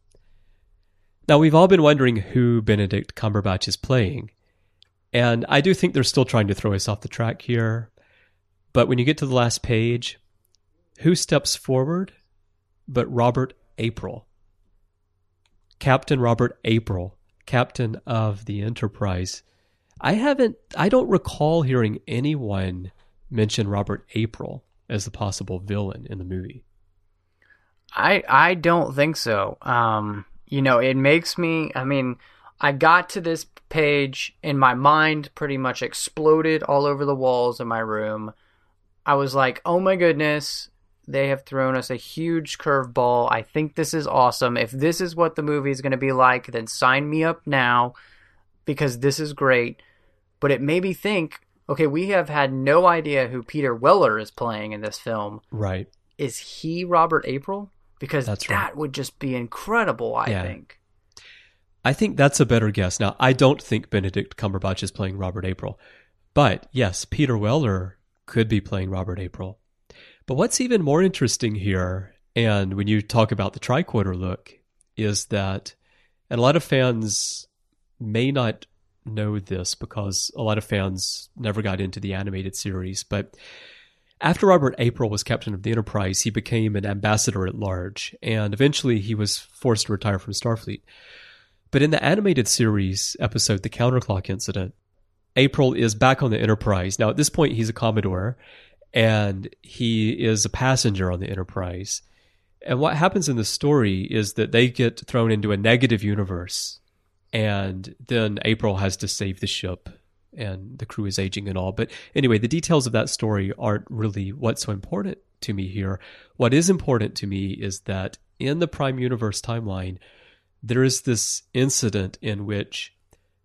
Now, we've all been wondering who Benedict Cumberbatch is playing. And I do think they're still trying to throw us off the track here. But when you get to the last page, who steps forward but Robert April? Captain Robert April, captain of the Enterprise. I haven't, I don't recall hearing anyone mention Robert April as the possible villain in the movie. I I don't think so. Um, you know, it makes me, I mean, I got to this page and my mind pretty much exploded all over the walls of my room. I was like, oh my goodness, they have thrown us a huge curveball. I think this is awesome. If this is what the movie is going to be like, then sign me up now, because this is great. But it made me think, okay, we have had no idea who Peter Weller is playing in this film. Right. Is he Robert April? Because That's that right. would just be incredible, I Yeah. think. I think that's a better guess. Now, I don't think Benedict Cumberbatch is playing Robert April. But yes, Peter Weller could be playing Robert April. But what's even more interesting here, and when you talk about the tricorder look, is that, and a lot of fans may not know this because a lot of fans never got into the animated series, but after Robert April was captain of the Enterprise, he became an ambassador at large, and eventually he was forced to retire from Starfleet. But in the animated series episode, The Counterclock Incident, April is back on the Enterprise. Now, at this point, he's a Commodore, and he is a passenger on the Enterprise. And what happens in the story is that they get thrown into a negative universe, and then April has to save the ship, and the crew is aging and all. But anyway, the details of that story aren't really what's so important to me here. What is important to me is that in the Prime Universe timeline, there is this incident in which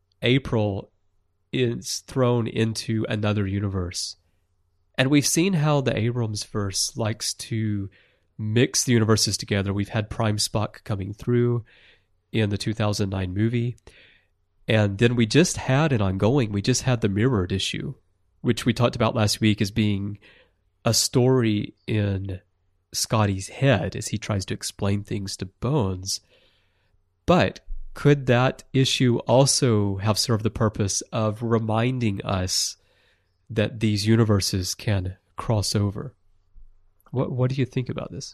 April is thrown into another universe. And we've seen how the Abrams verse likes to mix the universes together. We've had Prime Spock coming through in the two thousand nine movie. And then we just had an ongoing, we just had the Mirrored issue, which we talked about last week as being a story in Scotty's head as he tries to explain things to Bones. But could that issue also have served the purpose of reminding us that these universes can cross over? What what do you think about this?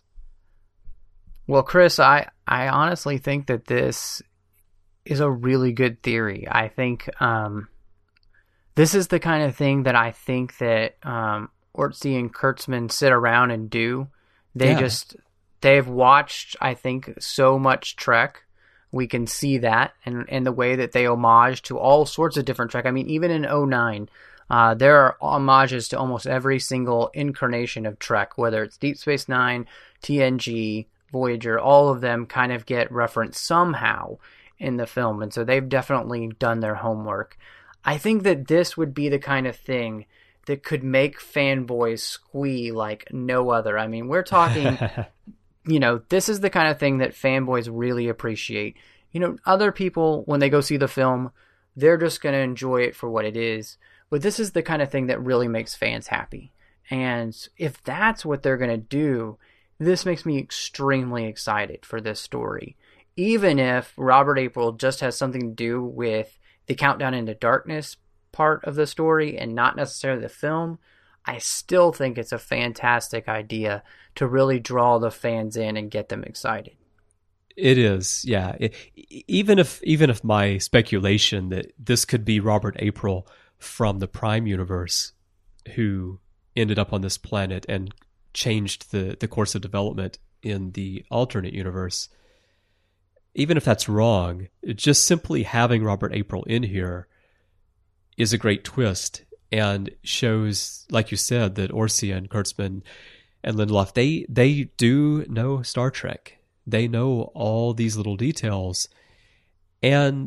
Well, Chris, I, I honestly think that this is a really good theory. I think um, this is the kind of thing that I think that um, Ortsy and Kurtzman sit around and do. They Yeah. just, they've watched, I think, so much Trek. We can see that and in the way that they homage to all sorts of different Trek. I mean, even in oh nine, uh, there are homages to almost every single incarnation of Trek, whether it's Deep Space Nine, T N G, Voyager, all of them kind of get referenced somehow in the film. And so they've definitely done their homework. I think that this would be the kind of thing that could make fanboys squee like no other. I mean, we're talking... You know, this is the kind of thing that fanboys really appreciate. you know, other people, when they go see the film, they're just going to enjoy it for what it is. But this is the kind of thing that really makes fans happy. And if that's what they're going to do, this makes me extremely excited for this story. Even if Robert April just has something to do with the Countdown into Darkness part of the story and not necessarily the film, I still think it's a fantastic idea to really draw the fans in and get them excited. It is, yeah. It, even if even if my speculation that this could be Robert April from the Prime universe who ended up on this planet and changed the, the course of development in the alternate universe, even if that's wrong, just simply having Robert April in here is a great twist and shows, like you said, that Orcia and Kurtzman and Lindelof, they they do know Star Trek. They know all these little details. And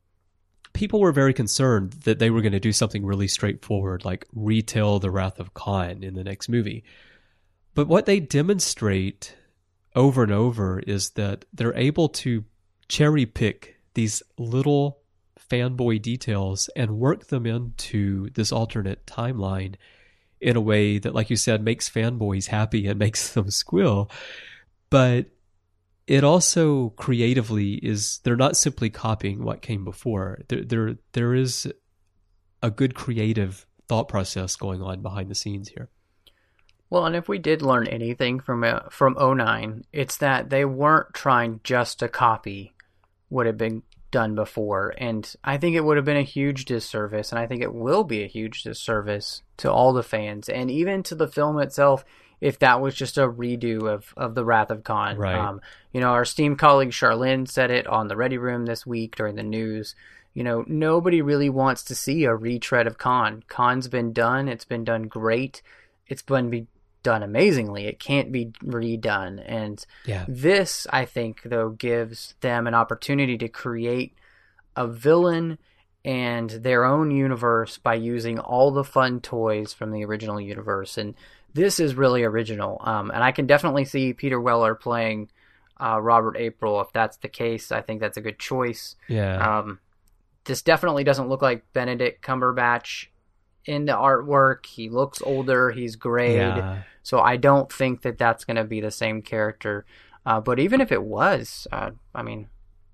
people were very concerned that they were going to do something really straightforward, like retell the Wrath of Khan in the next movie. But what they demonstrate over and over is that they're able to cherry pick these little fanboy details and work them into this alternate timeline in a way that, like you said, makes fanboys happy and makes them squeal. But it also creatively is, they're not simply copying what came before. There, there, there is a good creative thought process going on behind the scenes here. Well, and if we did learn anything from uh, from oh nine, it's that they weren't trying just to copy what had been done before. And I think it would have been a huge disservice, and I think it will be a huge disservice to all the fans, and even to the film itself, if that was just a redo of, of the Wrath of Khan. Right. Um, you know, our esteemed colleague Charlene said it on the Ready Room this week during the news. You know, nobody really wants to see a retread of Khan. Khan's been done. It's been done great. It's been be done amazingly. It can't be redone. And yeah. This, I think, though, gives them an opportunity to create a villain and their own universe by using all the fun toys from the original universe. And this is really original. Um, and I can definitely see Peter Weller playing uh, Robert April. If that's the case, I think that's a good choice. Yeah. Um, this definitely doesn't look like Benedict Cumberbatch in the artwork. He looks older. He's grayed. Yeah. So I don't think that that's going to be the same character. Uh, but even if it was, uh, I mean,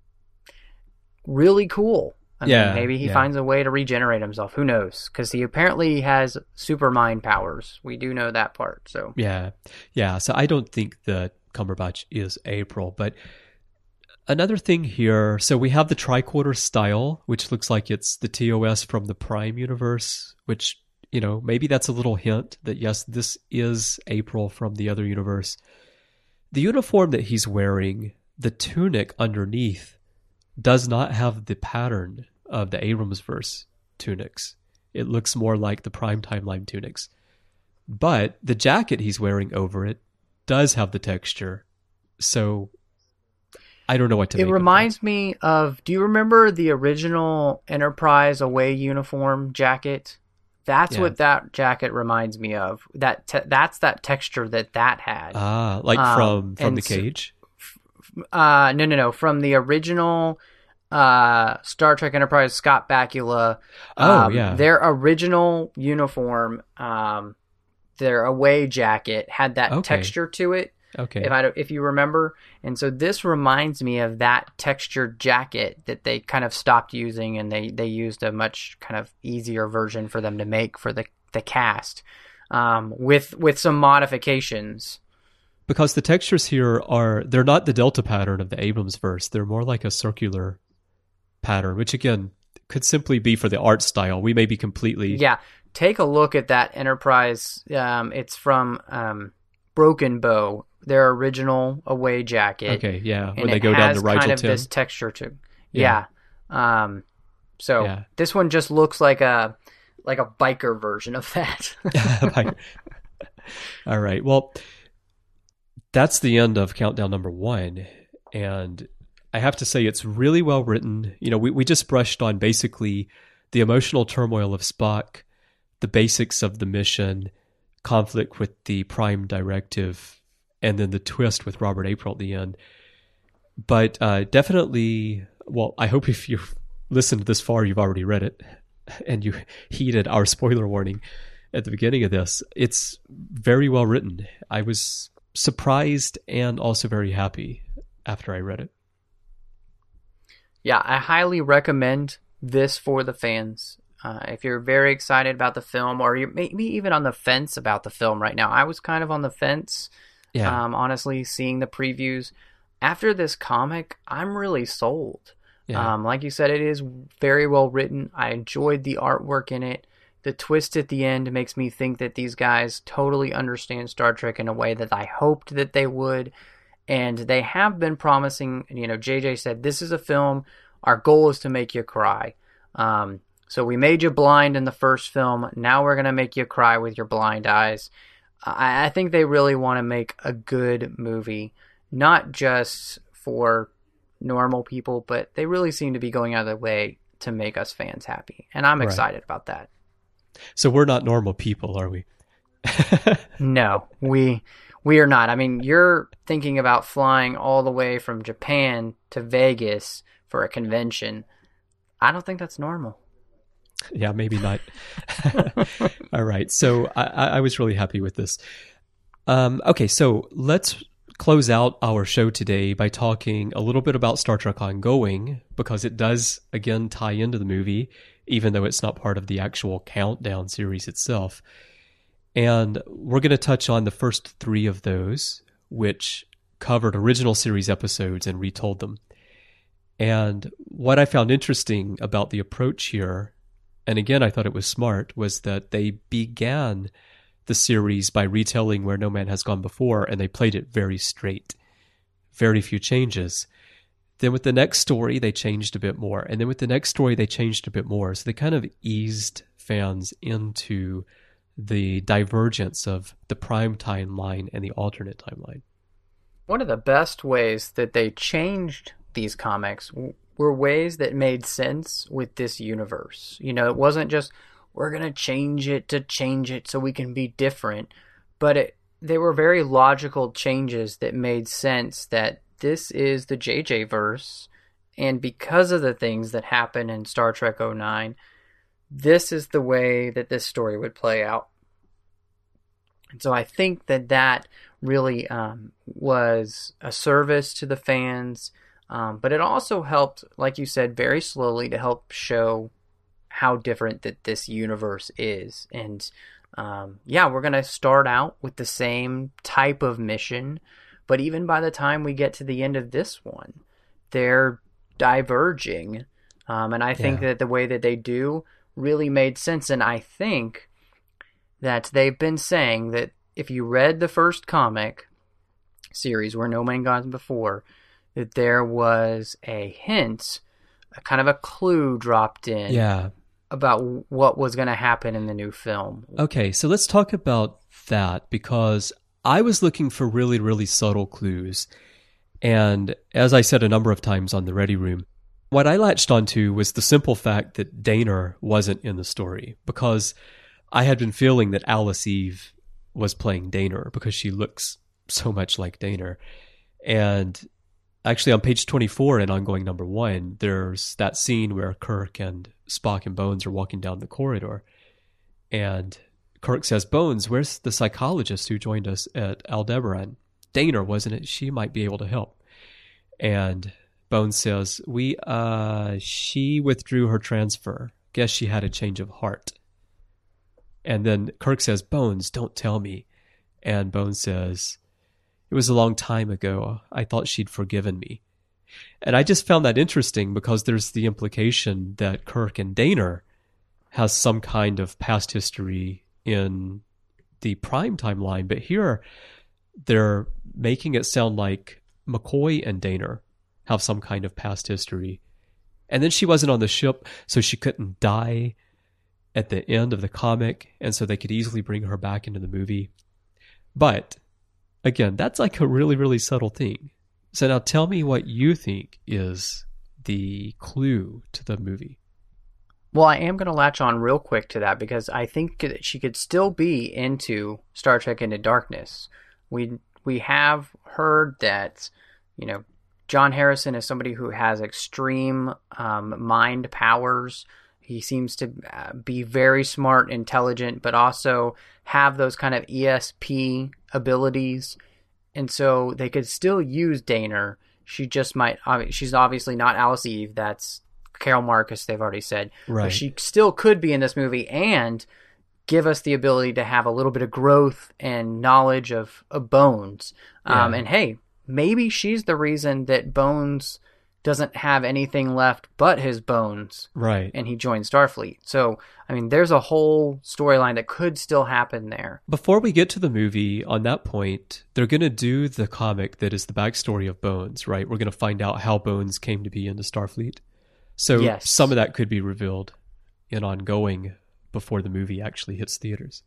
really cool. I yeah, mean, maybe he yeah. finds a way to regenerate himself. Who knows? Because he apparently has super mind powers. We do know that part. So yeah, yeah. So I don't think that Cumberbatch is April. But another thing here, so we have the tricorder style, which looks like it's the T O S from the Prime universe, which, you know, maybe that's a little hint that, yes, this is April from the other universe. The uniform that he's wearing, the tunic underneath, does not have the pattern of the Abramsverse tunics. It looks more like the Prime timeline tunics. But the jacket he's wearing over it does have the texture. So I don't know what to it make reminds of that. me of, do you remember the original Enterprise away uniform jacket? That's Yeah. what that jacket reminds me of. That te- That's that texture that that had. Ah, like Um, from, from and the so- cage? Uh, no, no, no. From the original uh, Star Trek Enterprise, Scott Bakula. Oh, um, yeah. Their original uniform, um, their away jacket, had that Okay. texture to it. Okay. If I don't- if you remember, and so this reminds me of that textured jacket that they kind of stopped using, and they, they used a much kind of easier version for them to make for the the cast, um, with with some modifications. Because the textures here are, they're not the delta pattern of the Abramsverse. They're more like a circular pattern, which again could simply be for the art style. We may be completely... Yeah, take a look at that Enterprise. Um, it's from um, Broken Bow, their original away jacket. Okay, yeah. And When they it go down has to Rigel kind of Tim. this texture to, yeah. Yeah. Um, so Yeah. this one just looks like a like a biker version of that. All right. Well, that's the end of Countdown number one. And I have to say it's really well written. You know, we, we just brushed on basically the emotional turmoil of Spock, the basics of the mission, conflict with the Prime Directive, and then the twist with Robert April at the end. But uh, definitely well, I hope if you've listened this far, you've already read it and you heeded our spoiler warning at the beginning of this. It's very well written. I was surprised and also very happy after I read it. Yeah, I highly recommend this for the fans. Uh, if you're very excited about the film, or you're maybe even on the fence about the film right now. I was kind of on the fence, Yeah. um, honestly, seeing the previews. After this comic, I'm really sold. Yeah. Um, like you said, it is very well written. I enjoyed the artwork in it. The twist at the end makes me think that these guys totally understand Star Trek in a way that I hoped that they would. And they have been promising, you know, J J said, this is a film, our goal is to make you cry. Um, so we made you blind in the first film. Now we're going to make you cry with your blind eyes. I, I think they really want to make a good movie, not just for normal people, but they really seem to be going out of their way to make us fans happy. And I'm Right. excited about that. So we're not normal people, are we? No, we we are not. I mean, you're thinking about flying all the way from Japan to Vegas for a convention. I don't think that's normal. Yeah, maybe not. All right. So I, I was really happy with this. Um, okay, so let's close out our show today by talking a little bit about Star Trek Ongoing, because it does, again, tie into the movie, even though it's not part of the actual Countdown series itself. And we're going to touch on the first three of those, which covered original series episodes and retold them. And what I found interesting about the approach here, and again, I thought it was smart, was that they began the series by retelling Where No Man Has Gone Before, and they played it very straight. Very few changes. Then with the next story, they changed a bit more. And then with the next story, they changed a bit more. So they kind of eased fans into the divergence of the prime timeline and the alternate timeline. One of the best ways that they changed these comics w- were ways that made sense with this universe. You know, it wasn't just, we're going to change it to change it so we can be different. But it, they were very logical changes that made sense that this is the J J verse. And because of the things that happen in Star Trek oh nine, this is the way that this story would play out. And so I think that that really um, was a service to the fans. Um, but it also helped, like you said, very slowly to help show how different that this universe is. And um, yeah, we're going to start out with the same type of mission, but even by the time we get to the end of this one, they're diverging. Um, and I think Yeah. that the way that they do really made sense. And I think that they've been saying that if you read the first comic series, Where No Man Gone Before, that there was a hint, a kind of a clue dropped in Yeah. about what was going to happen in the new film. Okay, so let's talk about that, because I was looking for really, really subtle clues. And as I said a number of times on the Ready Room, what I latched onto was the simple fact that Daner wasn't in the story, because I had been feeling that Alice Eve was playing Daner because she looks so much like Daner. And actually on page twenty-four in Ongoing number one, there's that scene where Kirk and Spock and Bones are walking down the corridor. And Kirk says, Bones, where's the psychologist who joined us at Aldebaran? Daner, wasn't it? She might be able to help. And Bones says, we, uh, she withdrew her transfer. Guess she had a change of heart. And then Kirk says, Bones, don't tell me. And Bones says, it was a long time ago. I thought she'd forgiven me. And I just found that interesting because there's the implication that Kirk and Daner has some kind of past history in the prime timeline. But here they're making it sound like McCoy and Daner have some kind of past history. And then she wasn't on the ship, so she couldn't die at the end of the comic, and so they could easily bring her back into the movie. But again, that's like a really, really subtle thing. So now tell me what you think is the clue to the movie. Well, I am going to latch on real quick to that because I think that she could still be into Star Trek Into Darkness. We we have heard that, you know, John Harrison is somebody who has extreme um, mind powers. He seems to be very smart, intelligent, but also have those kind of E S P abilities. And so they could still use Daner. She just might, she's obviously not Alice Eve. That's Carol Marcus, they've already said. Right. But she still could be in this movie and give us the ability to have a little bit of growth and knowledge of, of Bones. Yeah. Um, and hey, maybe she's the reason that Bones doesn't have anything left but his bones. Right. And he joined Starfleet. So, I mean, there's a whole storyline that could still happen there. Before we get to the movie, on that point, they're going to do the comic that is the backstory of Bones, right? We're going to find out how Bones came to be in the Starfleet. So Yes. some of that could be revealed in ongoing before the movie actually hits theaters.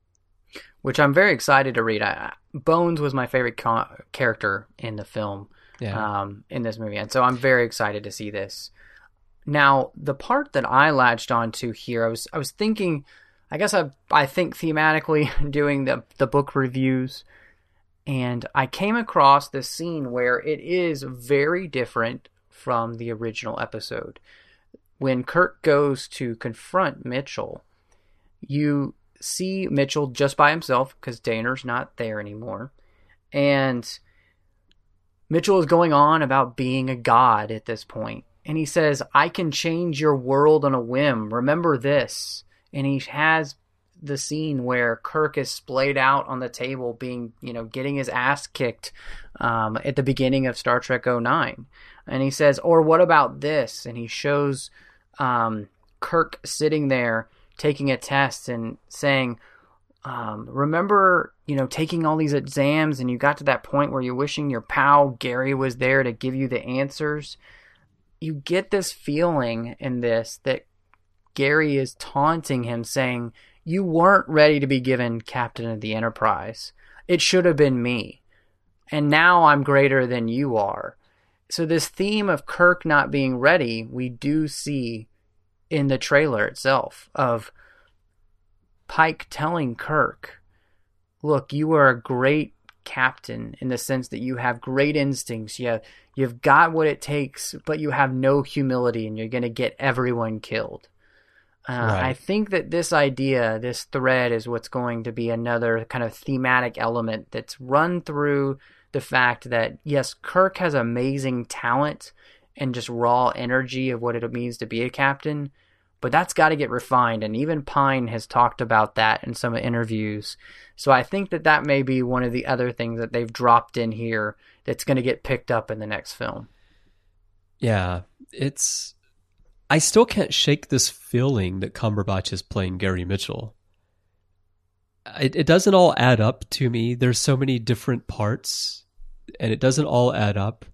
Which I'm very excited to read. I, Bones was my favorite co- character in the film. Yeah. Um, in this movie. And so I'm very excited to see this. Now, the part that I latched onto here, I was I was thinking, I guess I I think thematically doing the, the book reviews, and I came across this scene where it is very different from the original episode. When Kirk goes to confront Mitchell, you see Mitchell just by himself because Daner's not there anymore. And Mitchell is going on about being a god at this point. And he says, I can change your world on a whim. Remember this. And he has the scene where Kirk is splayed out on the table being, you know, getting his ass kicked um, at the beginning of Star Trek oh nine. And he says, or what about this? And he shows um, Kirk sitting there taking a test and saying, Um, remember, you know, taking all these exams and you got to that point where you're wishing your pal Gary was there to give you the answers. You get this feeling in this that Gary is taunting him, saying, you weren't ready to be given captain of the Enterprise. It should have been me. And now I'm greater than you are. So this theme of Kirk not being ready, we do see in the trailer itself of Pike telling Kirk, look, you are a great captain in the sense that you have great instincts. You have, you've got what it takes, but you have no humility and you're going to get everyone killed. Uh, Right. I think that this idea, this thread is what's going to be another kind of thematic element that's run through the fact that, yes, Kirk has amazing talent and just raw energy of what it means to be a captain, but that's got to get refined, and even Pine has talked about that in some interviews. So I think that that may be one of the other things that they've dropped in here that's going to get picked up in the next film. Yeah, it's... I still can't shake this feeling that Cumberbatch is playing Gary Mitchell. It, it doesn't all add up to me. There's so many different parts, and it doesn't all add up.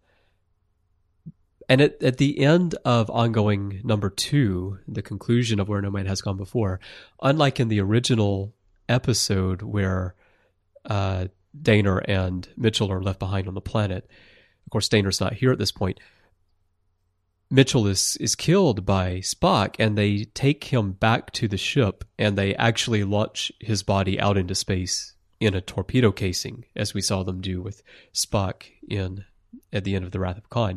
And at, at the end of ongoing number two, the conclusion of Where No Man Has Gone Before, unlike in the original episode where uh, Daner and Mitchell are left behind on the planet, of course, Daner's not here at this point, Mitchell is, is killed by Spock, and they take him back to the ship, and they actually launch his body out into space in a torpedo casing, as we saw them do with Spock in at the end of The Wrath of Khan.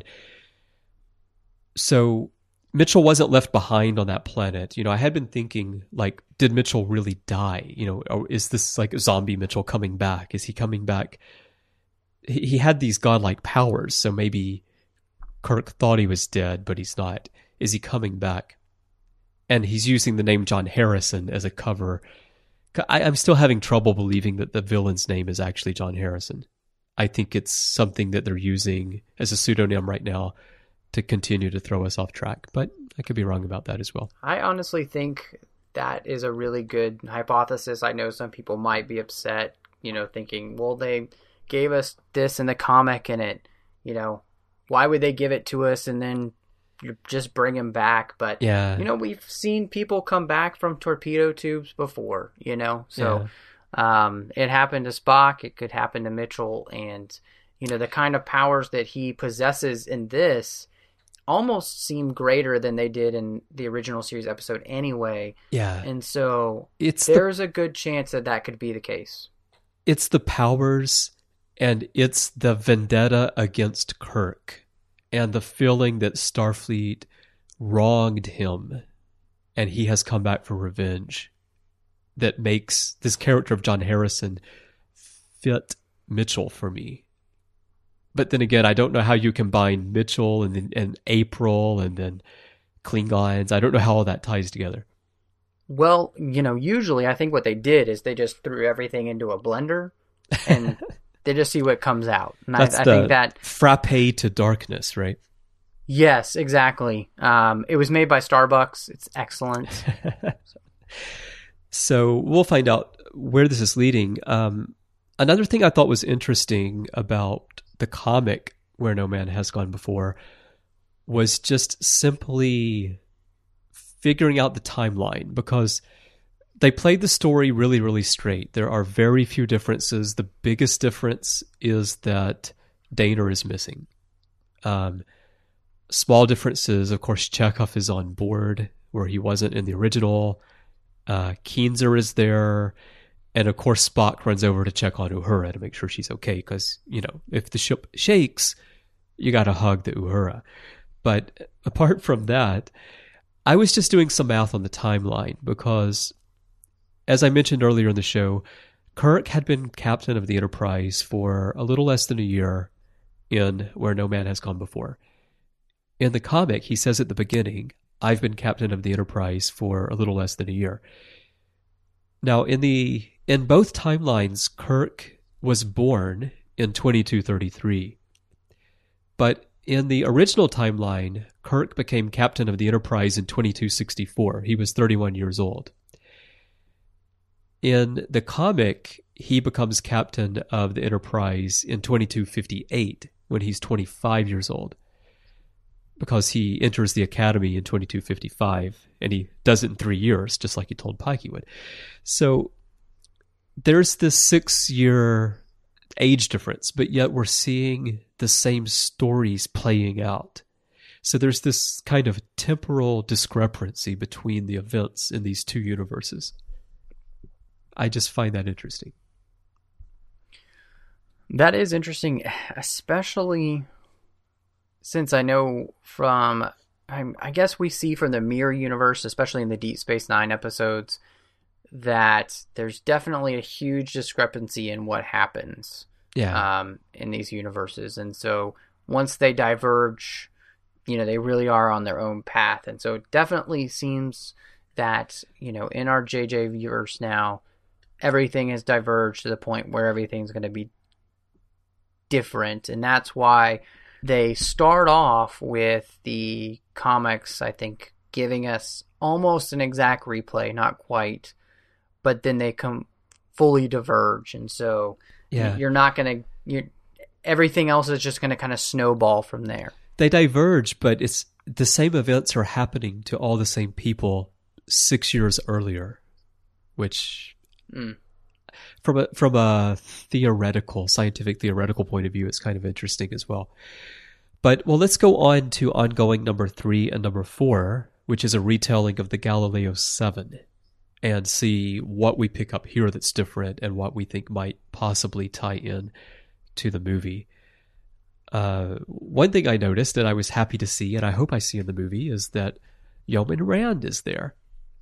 So Mitchell wasn't left behind on that planet. You know, I had been thinking, like, did Mitchell really die? You know, or is this like zombie Mitchell coming back? Is he coming back? He, he had these godlike powers, so maybe Kirk thought he was dead, but he's not. Is he coming back? And he's using the name John Harrison as a cover. I, I'm still having trouble believing that the villain's name is actually John Harrison. I think it's something that they're using as a pseudonym right now to continue to throw us off track. But I could be wrong about that as well. I honestly think that is a really good hypothesis. I know some people might be upset, you know, thinking, well, they gave us this in the comic and it, you know, why would they give it to us and then you just bring him back? But, Yeah. you know, we've seen people come back from torpedo tubes before, you know, so um, it happened to Spock. It could happen to Mitchell. And, you know, the kind of powers that he possesses in this almost seem greater than they did in the original series episode anyway. Yeah. And so It's the, there's a good chance that that could be the case. it's the powers and it's the vendetta against Kirk and the feeling that Starfleet wronged him and he has come back for revenge that makes this character of John Harrison fit Mitchell for me. But then again, I don't know how you combine Mitchell and then, and April and then Klingons. I don't know how all that ties together. Well, you know, usually I think what they did is they just threw everything into a blender and they just see what comes out. And That's I, I the think that frappe to darkness, right? Yes, exactly. Um, it was made by Starbucks. It's excellent. so. so we'll find out where this is leading. Um, another thing I thought was interesting about the comic Where No Man Has Gone Before was just simply figuring out the timeline, because they played the story really, really straight. There are very few differences. The biggest difference is that Daner is missing. Um, small differences, of course, Chekhov is on board where he wasn't in the original. Uh, Keenzer is there. And of course, Spock runs over to check on Uhura to make sure she's okay, because, you know, if the ship shakes, you got to hug the Uhura. But apart from that, I was just doing some math on the timeline because, as I mentioned earlier in the show, Kirk had been captain of the Enterprise for a little less than a year in Where No Man Has Gone Before. In the comic, he says at the beginning, I've been captain of the Enterprise for a little less than a year. Now, in the in both timelines, Kirk was born in twenty-two thirty-three. But in the original timeline, Kirk became captain of the Enterprise in twenty-two sixty-four. He was thirty-one years old. In the comic, he becomes captain of the Enterprise in twenty-two fifty-eight when he's twenty-five years old, because he enters the academy in twenty-two fifty-five, and he does it in three years, just like he told Pike he would. So there's this six-year age difference, but yet we're seeing the same stories playing out. So there's this kind of temporal discrepancy between the events in these two universes. I just find that interesting. That is interesting, especially since I know from, I, I guess we see from the Mirror Universe, especially in the Deep Space Nine episodes, that there's definitely a huge discrepancy in what happens yeah. um, in these universes. And so once they diverge, you know, they really are on their own path. And so it definitely seems that, you know, in our J J verse now, everything has diverged to the point where everything's going to be different. And that's why they start off with the comics, I think, giving us almost an exact replay, not quite, but then they come fully diverge. And so yeah. you're not going to, you're, everything else is just going to kind of snowball from there. They diverge, but it's the same events are happening to all the same people six years earlier, which mm. from a from a theoretical, scientific theoretical point of view, it's kind of interesting as well. But well, let's go on to ongoing number three and number four, which is a retelling of the Galileo seven, and see what we pick up here that's different and what we think might possibly tie in to the movie. Uh, one thing I noticed that I was happy to see, and I hope I see in the movie, is that Yeoman Rand is there.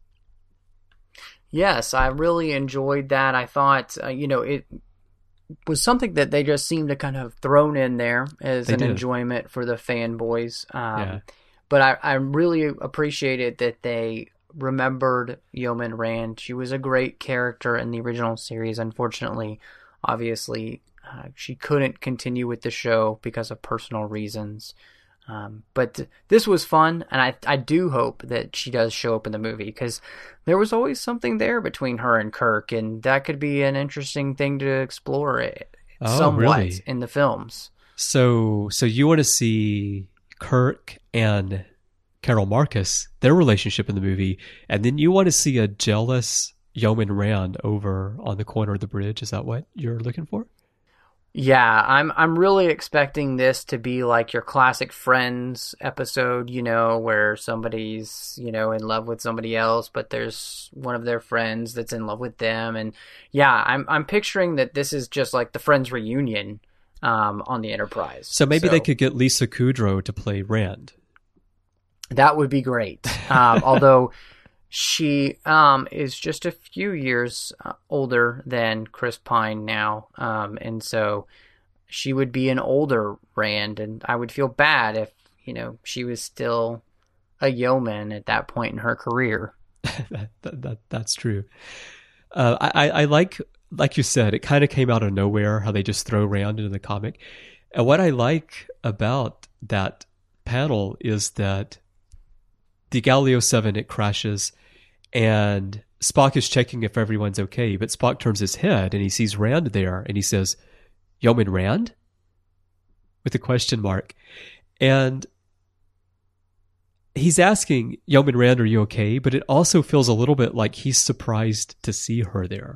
Yes, I really enjoyed that. I thought, uh, you know, it was something that they just seemed to kind of thrown in there as They an did. enjoyment for the fanboys. Um, Yeah. But I, I really appreciated that they remembered Yeoman Rand. She was a great character in the original series. Unfortunately, obviously, uh, she couldn't continue with the show because of personal reasons. Um, but this was fun, and I I do hope that she does show up in the movie, because there was always something there between her and Kirk, and that could be an interesting thing to explore it Oh, somewhat really? in the films. So, so you want to see Kirk and Carol Marcus, their relationship in the movie, and then you want to see a jealous Yeoman Rand over on the corner of the bridge. Is that what you're looking for? Yeah, I'm I'm really expecting this to be like your classic Friends episode, you know, where somebody's, you know, in love with somebody else, but there's one of their friends that's in love with them. And yeah, I'm I'm picturing that this is just like the Friends reunion. um, on the Enterprise. So maybe so, they could get Lisa Kudrow to play Rand. That would be great. Um, although she um, is just a few years uh, older than Chris Pine now. Um, and so she would be an older Rand. And I would feel bad if, you know, she was still a yeoman at that point in her career. that, that, that's true. Uh, I, I like, like you said, it kind of came out of nowhere how they just throw Rand into the comic. And what I like about that panel is that the Galileo seven, it crashes, and Spock is checking if everyone's okay, but Spock turns his head and he sees Rand there, and he says, "Yeoman Rand?" with a question mark. And he's asking, "Yeoman Rand, are you okay?" But it also feels a little bit like he's surprised to see her there.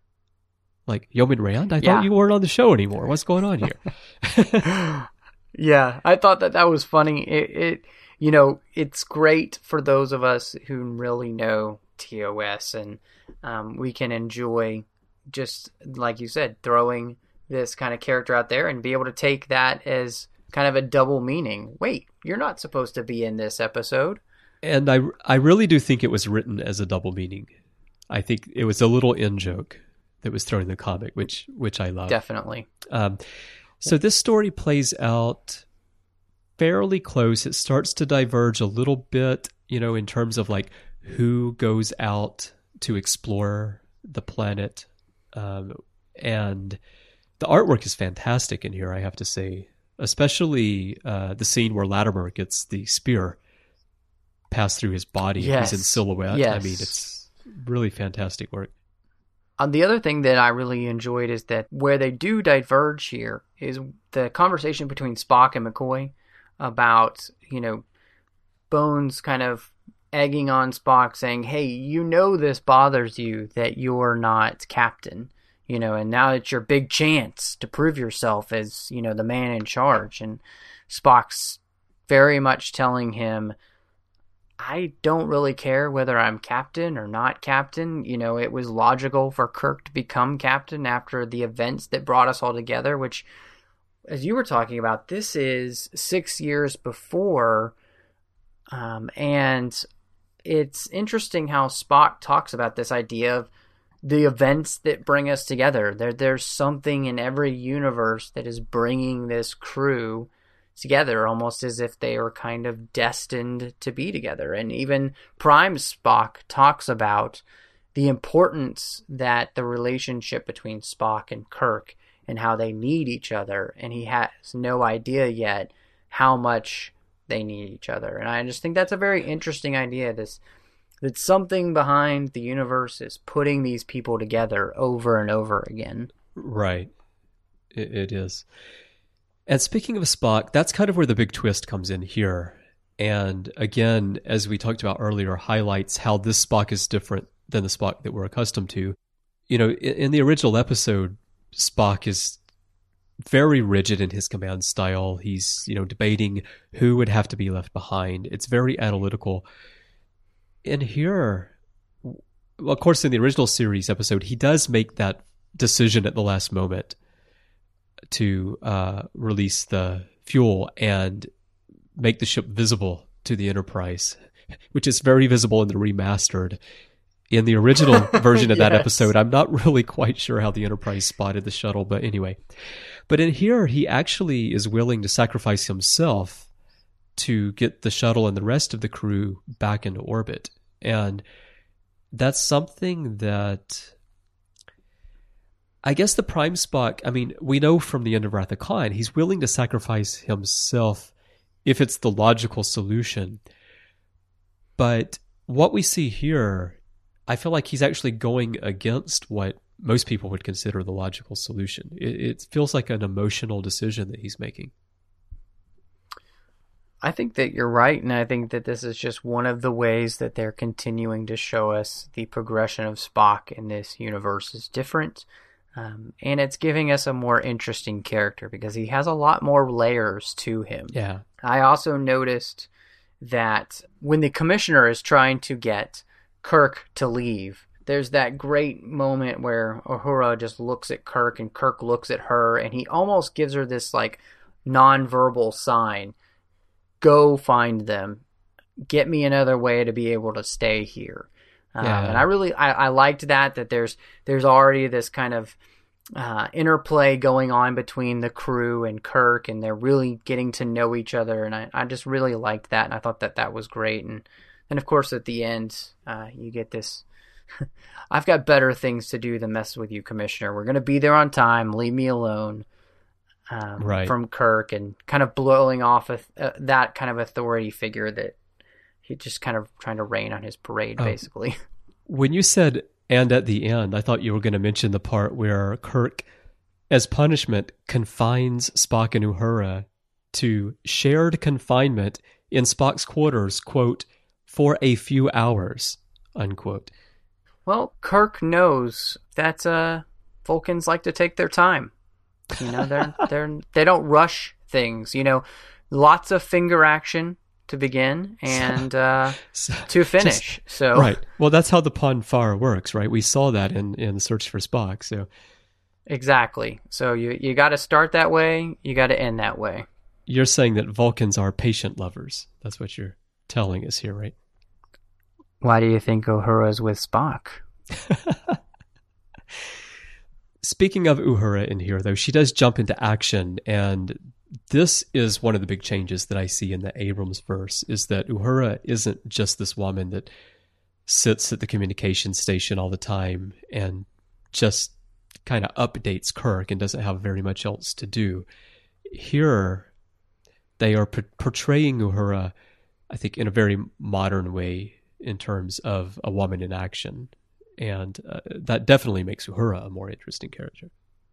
Like, "Yeoman Rand? I yeah. thought you weren't on the show anymore. What's going on here?" Yeah, I thought that that was funny. It, it, you know, it's great for those of us who really know T O S, and um, we can enjoy, just like you said, throwing this kind of character out there and be able to take that as kind of a double meaning. Wait, you're not supposed to be in this episode. And I, I really do think it was written as a double meaning. I think it was a little in-joke that was thrown in the comic, which which I love. Definitely. Um, so this story plays out fairly close. It starts to diverge a little bit, you know, in terms of like who goes out to explore the planet. Um, and the artwork is fantastic in here, I have to say, especially uh, the scene where Latimer gets the spear passed through his body. Yes. He's in silhouette. Yes. I mean, it's really fantastic work. Um, the other thing that I really enjoyed is that where they do diverge here is the conversation between Spock and McCoy about, you know, Bones kind of egging on Spock saying, "Hey, you know this bothers you that you're not captain, you know, and now it's your big chance to prove yourself as, you know, the man in charge." And Spock's very much telling him, "I don't really care whether I'm captain or not captain. You know, it was logical for Kirk to become captain after the events that brought us all together," which, as you were talking about, this is six years before. Um, and it's interesting how Spock talks about this idea of the events that bring us together. There, there's something in every universe that is bringing this crew together, almost as if they are kind of destined to be together. And even Prime Spock talks about the importance that the relationship between Spock and Kirk and how they need each other, and he has no idea yet how much they need each other. And I just think that's a very interesting idea, this that something behind the universe is putting these people together over and over again. Right. It, it is. And speaking of Spock, that's kind of where the big twist comes in here. And again, as we talked about earlier, highlights how this Spock is different than the Spock that we're accustomed to. You know, in, in the original episode, Spock is very rigid in his command style. He's, you know, debating who would have to be left behind. It's very analytical. In here, well, of course, in the original series episode, he does make that decision at the last moment to uh, release the fuel and make the ship visible to the Enterprise, which is very visible in the remastered. In the original version of that Yes. episode, I'm not really quite sure how the Enterprise spotted the shuttle, but anyway. But in here, he actually is willing to sacrifice himself to get the shuttle and the rest of the crew back into orbit. And that's something that I guess the Prime Spock, I mean, we know from the end of Wrath of Khan, he's willing to sacrifice himself if it's the logical solution. But what we see here, I feel like he's actually going against what most people would consider the logical solution. It, it feels like an emotional decision that he's making. I think that you're right, and I think that this is just one of the ways that they're continuing to show us the progression of Spock in this universe is different. Um, and it's giving us a more interesting character because he has a lot more layers to him. Yeah. I also noticed that when the commissioner is trying to get Kirk to leave, there's that great moment where Uhura just looks at Kirk and Kirk looks at her, and he almost gives her this like nonverbal sign. Go find them. Get me another way to be able to stay here. Um, Yeah. And I really, I, I liked that, that there's, there's already this kind of uh, interplay going on between the crew and Kirk, and they're really getting to know each other. And I, I just really liked that. And I thought that that was great. And then of course at the end, uh, you get this, I've got better things to do than mess with you, Commissioner. We're going to be there on time. Leave me alone. Um, Right. From Kirk, and kind of blowing off of, uh, that kind of authority figure that he just kind of trying to rain on his parade, Oh. basically. When you said "and at the end," I thought you were going to mention the part where Kirk, as punishment, confines Spock and Uhura to shared confinement in Spock's quarters, quote, "for a few hours," unquote. Well, Kirk knows that uh, Vulcans like to take their time. You know, they're they're they don't rush things. You know, lots of finger action to begin and uh, So- to finish. just- so Right. Well, that's how the Pon farr works, right? We saw that in, in the Search for Spock. So exactly. So you you got to start that way. You got to end that way. you're saying that Vulcans are patient lovers. That's what you're telling us here, right? Why do you think Uhura's with Spock? Speaking of Uhura in here, though, she does jump into action, and this is one of the big changes that I see in the Abrams verse, is that Uhura isn't just this woman that sits at the communication station all the time and just kind of updates Kirk and doesn't have very much else to do. Here, they are p- portraying Uhura, I think, in a very modern way in terms of a woman in action. And uh, that definitely makes Uhura a more interesting character.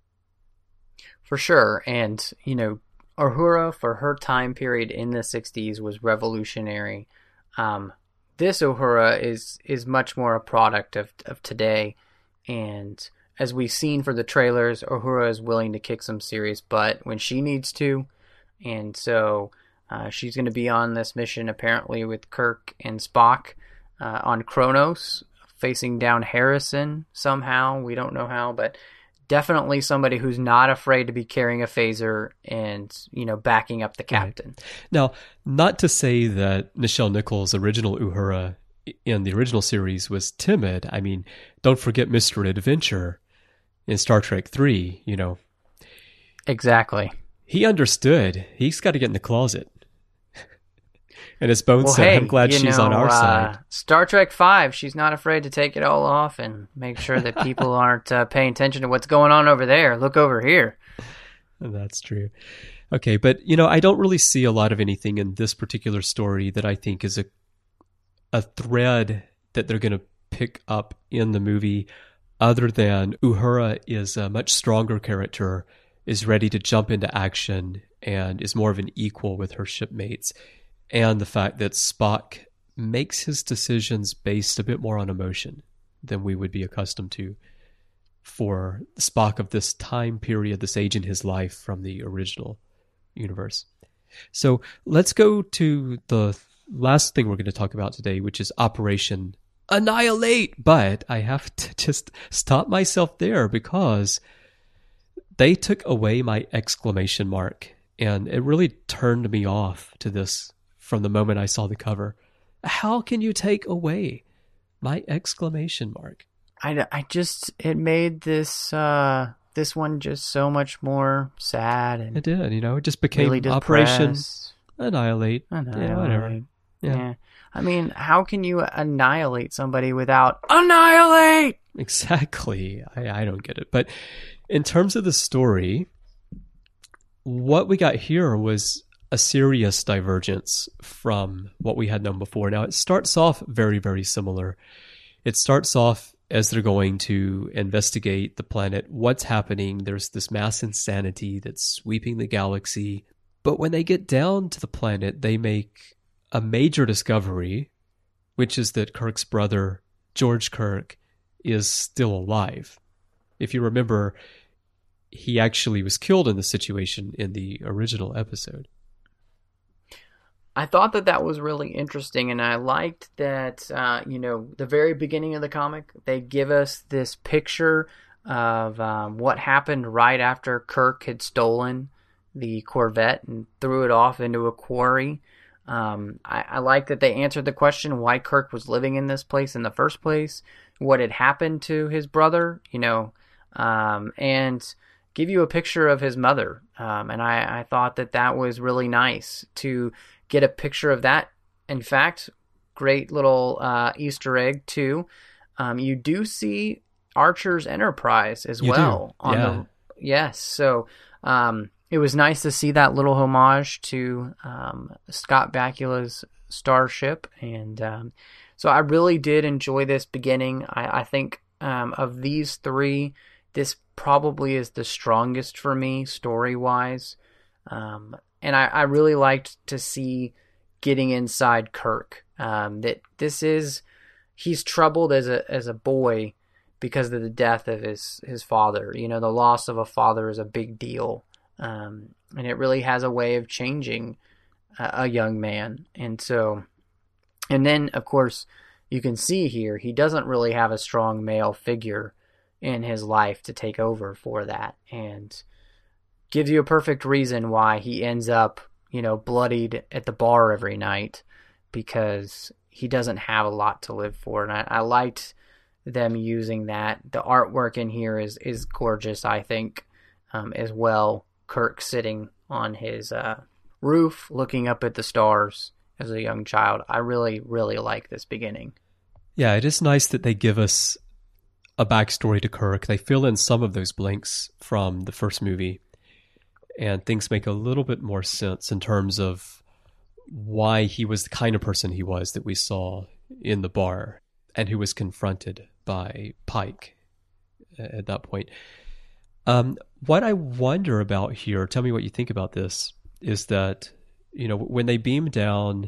For sure. And, you know, Uhura, for her time period in the sixties, was revolutionary. Um, this Uhura is is much more a product of, of today. And as we've seen for the trailers, Uhura is willing to kick some serious butt when she needs to. And so uh, she's going to be on this mission, apparently, with Kirk and Spock uh, on Kronos, facing down Harrison somehow. We don't know how, but definitely somebody who's not afraid to be carrying a phaser and, you know, backing up the captain. Right. Now, not to say that Nichelle Nichols' original Uhura in the original series was timid. I mean, don't forget Mister Adventure in Star Trek three, you know. Exactly. He understood. He's got to get in the closet. And as Bones Well, said, hey, I'm glad you she's know, on our uh, side. Star Trek five, she's not afraid to take it all off and make sure that people aren't uh, paying attention to what's going on over there. Look over here. That's true. Okay, but you know, I don't really see a lot of anything in this particular story that I think is a a thread that they're going to pick up in the movie, other than Uhura is a much stronger character, is ready to jump into action, and is more of an equal with her shipmates, and the fact that Spock makes his decisions based a bit more on emotion than we would be accustomed to for Spock of this time period, this age in his life from the original universe. So let's go to the last thing we're going to talk about today, which is Operation Annihilate. But I have to just stop myself there because they took away my exclamation mark, and it really turned me off to this from the moment I saw the cover. How can you take away my exclamation mark? I, I just, it made this, uh, this one just so much more sad and It did, you know, it just became really Operation depressed. Annihilate. Annihilate. Yeah, whatever. Yeah. Yeah. I mean, how can you annihilate somebody without annihilate? Exactly. I, I don't get it. But in terms of the story, what we got here was a serious divergence from what we had known before. Now, it starts off very, very similar. It starts off as they're going to investigate the planet, what's happening. There's this mass insanity that's sweeping the galaxy. But when they get down to the planet, they make a major discovery, which is that Kirk's brother, George Kirk, is still alive. If you remember, he actually was killed in the situation in the original episode. I thought that that was really interesting, and I liked that, uh, you know, the very beginning of the comic, they give us this picture of um, what happened right after Kirk had stolen the Corvette and threw it off into a quarry. Um, I, I like that they answered the question why Kirk was living in this place in the first place, what had happened to his brother, you know, um, and give you a picture of his mother. Um, and I, I thought that that was really nice to get a picture of that. In fact, great little uh, Easter egg too. Um, you do see Archer's Enterprise as You well. do. On Yeah. the yes, so um, it was nice to see that little homage to um, Scott Bakula's starship, and um, so I really did enjoy this beginning. I, I think um, of these three, this probably is the strongest for me story-wise. Um, and I, I really liked to see getting inside Kirk. Um, that this is, he's troubled as a as a boy because of the death of his, his father. You know, the loss of a father is a big deal. Um, and it really has a way of changing a, a young man. And so, and then, of course, you can see here, he doesn't really have a strong male figure in his life to take over for that, and gives you a perfect reason why he ends up, you know, bloodied at the bar every night, because he doesn't have a lot to live for. And I, I liked them using that. The artwork in here is is gorgeous, I think, um, as well. Kirk sitting on his uh, roof looking up at the stars as a young child. I really, really like this beginning. Yeah, it is nice that they give us a backstory to Kirk. They fill in some of those blanks from the first movie, and things make a little bit more sense in terms of why he was the kind of person he was that we saw in the bar and who was confronted by Pike at that point. Um, what I wonder about here, tell me what you think about this, is that, you know, when they beam down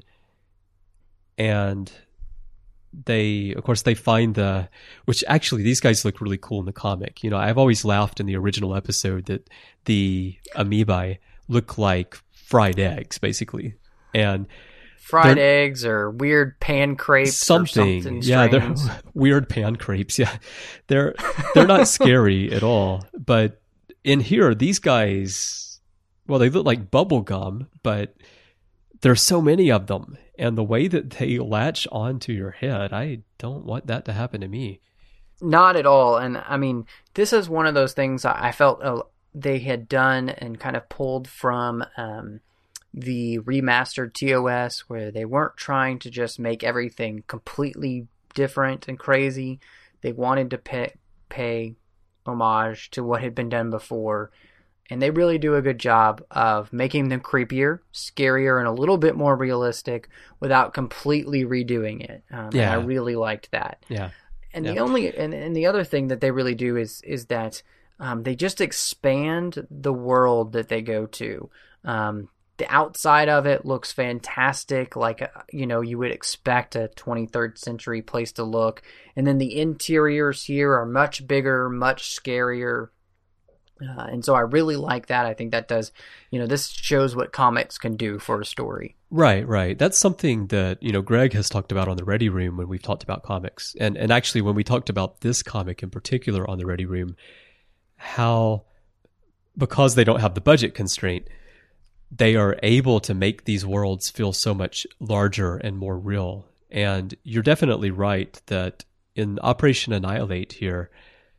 and they, of course, they find the, which actually these guys look really cool in the comic. You know, I've always laughed in the original episode that the amoebae look like fried eggs, basically. And fried eggs or weird pan crepes something, or something yeah, strange. they're weird pan crepes. Yeah, they're they're not scary at all. But in here, these guys, well, they look like bubble gum, but there's so many of them, and the way that they latch onto your head, I don't want that to happen to me. Not at all. And I mean, this is one of those things I felt uh, they had done and kind of pulled from um, the remastered T O S, where they weren't trying to just make everything completely different and crazy. They wanted to pay, pay homage to what had been done before. And they really do a good job of making them creepier, scarier, and a little bit more realistic without completely redoing it. Um, Yeah. and I really liked that. Yeah. And Yeah. the only and, and the other thing that they really do is is that um, they just expand the world that they go to. Um, the outside of it looks fantastic, like uh, you know you would expect a twenty-third century place to look, and then the interiors here are much bigger, much scarier. Uh, and so I really like that. I think that does, you know, this shows what comics can do for a story. Right, right. That's something that, you know, Greg has talked about on the Ready Room when we've talked about comics. And and actually when we talked about this comic in particular on the Ready Room, how, because they don't have the budget constraint, they are able to make these worlds feel so much larger and more real. And you're definitely right that in Operation Annihilate here,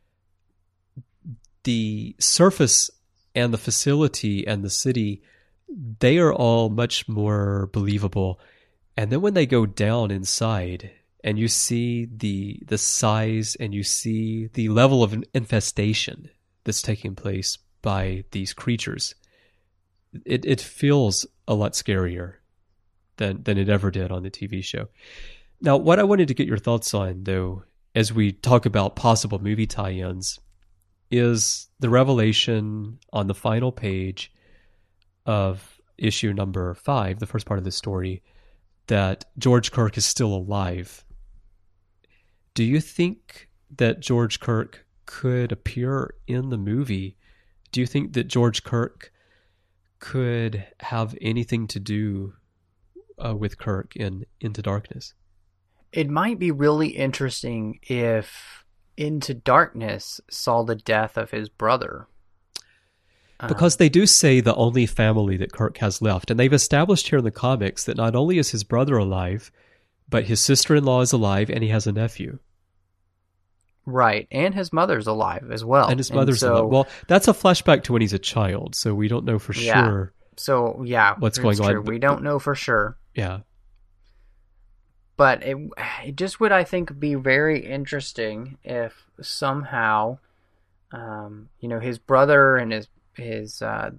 the surface and the facility and the city, they are all much more believable. And then when they go down inside and you see the the size and you see the level of infestation that's taking place by these creatures, it, it feels a lot scarier than, than it ever did on the T V show. Now, what I wanted to get your thoughts on, though, as we talk about possible movie tie-ins, is the revelation on the final page of issue number five, the first part of the story, that George Kirk is still alive. Do you think that George Kirk could appear in the movie? Do you think that George Kirk could have anything to do uh, with Kirk in Into Darkness. It might be really interesting if Into Darkness saw the death of his brother. Because they do say the only family that Kirk has left. And they've established here in the comics that not only is his brother alive, but his sister-in-law is alive and he has a nephew. Right. And his mother's alive as well. And his mother's and so, alive. Well, that's a flashback to when he's a child, so we don't know for yeah. sure. So, yeah. What's it's going true. on. We But, don't know for sure. Yeah. But it, it just would, I think, be very interesting if somehow, um, you know, his brother and his his uh,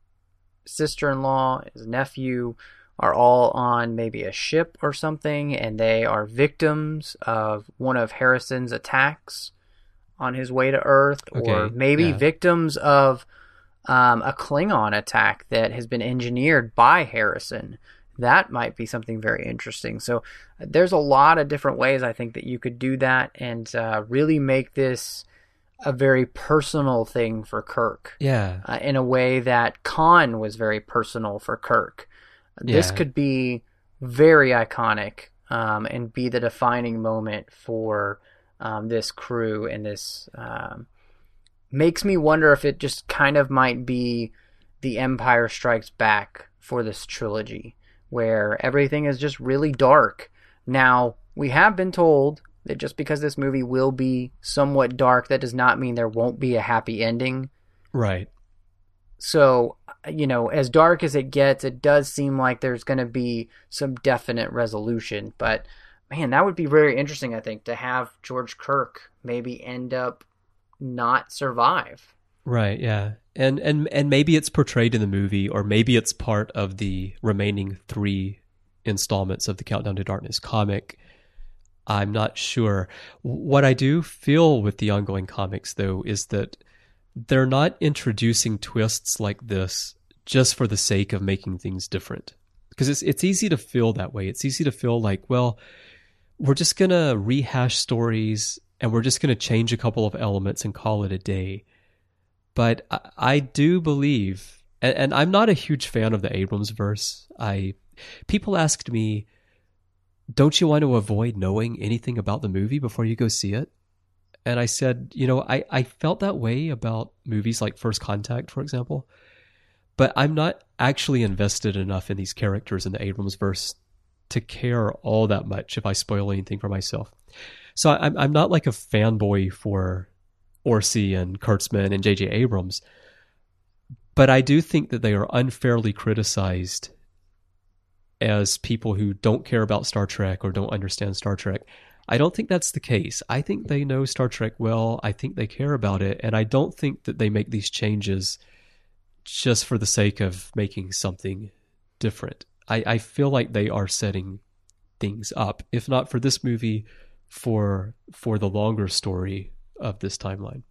sister-in-law, his nephew, are all on maybe a ship or something, and they are victims of one of Harrison's attacks on his way to Earth, Okay, or maybe yeah. victims of um, a Klingon attack that has been engineered by Harrison. That might be something very interesting. So there's a lot of different ways I think that you could do that and uh, really make this a very personal thing for Kirk. Yeah. Uh, in a way that Khan was very personal for Kirk. This Yeah. could be very iconic um, and be the defining moment for um, this crew and this um, makes me wonder if it just kind of might be The Empire Strikes Back for this trilogy, where everything is just really dark. Now, we have been told that just because this movie will be somewhat dark, that does not mean there won't be a happy ending. Right. So, you know, as dark as it gets, it does seem like there's going to be some definite resolution. But, man, that would be very interesting, I think, to have George Kirk maybe end up not survive. Right, yeah. And and and maybe it's portrayed in the movie, or maybe it's part of the remaining three installments of the Countdown to Darkness comic. I'm not sure. What I do feel with the ongoing comics, though, is that they're not introducing twists like this just for the sake of making things different. Because it's it's easy to feel that way. It's easy to feel like, well, we're just going to rehash stories and we're just going to change a couple of elements and call it a day. But I, I do believe, and, and I'm not a huge fan of the Abrams verse. I people asked me, don't you want to avoid knowing anything about the movie before you go see it? And I said, you know, I, I felt that way about movies like First Contact, for example. But I'm not actually invested enough in these characters in the Abrams verse to care all that much if I spoil anything for myself. So I'm I'm not like a fanboy for Orci and Kurtzman and J J Abrams. But I do think that they are unfairly criticized as people who don't care about Star Trek or don't understand Star Trek. I don't think that's the case. I think they know Star Trek well. I think they care about it. And I don't think that they make these changes just for the sake of making something different. I, I feel like they are setting things up, if not for this movie, for for the longer story of this timeline.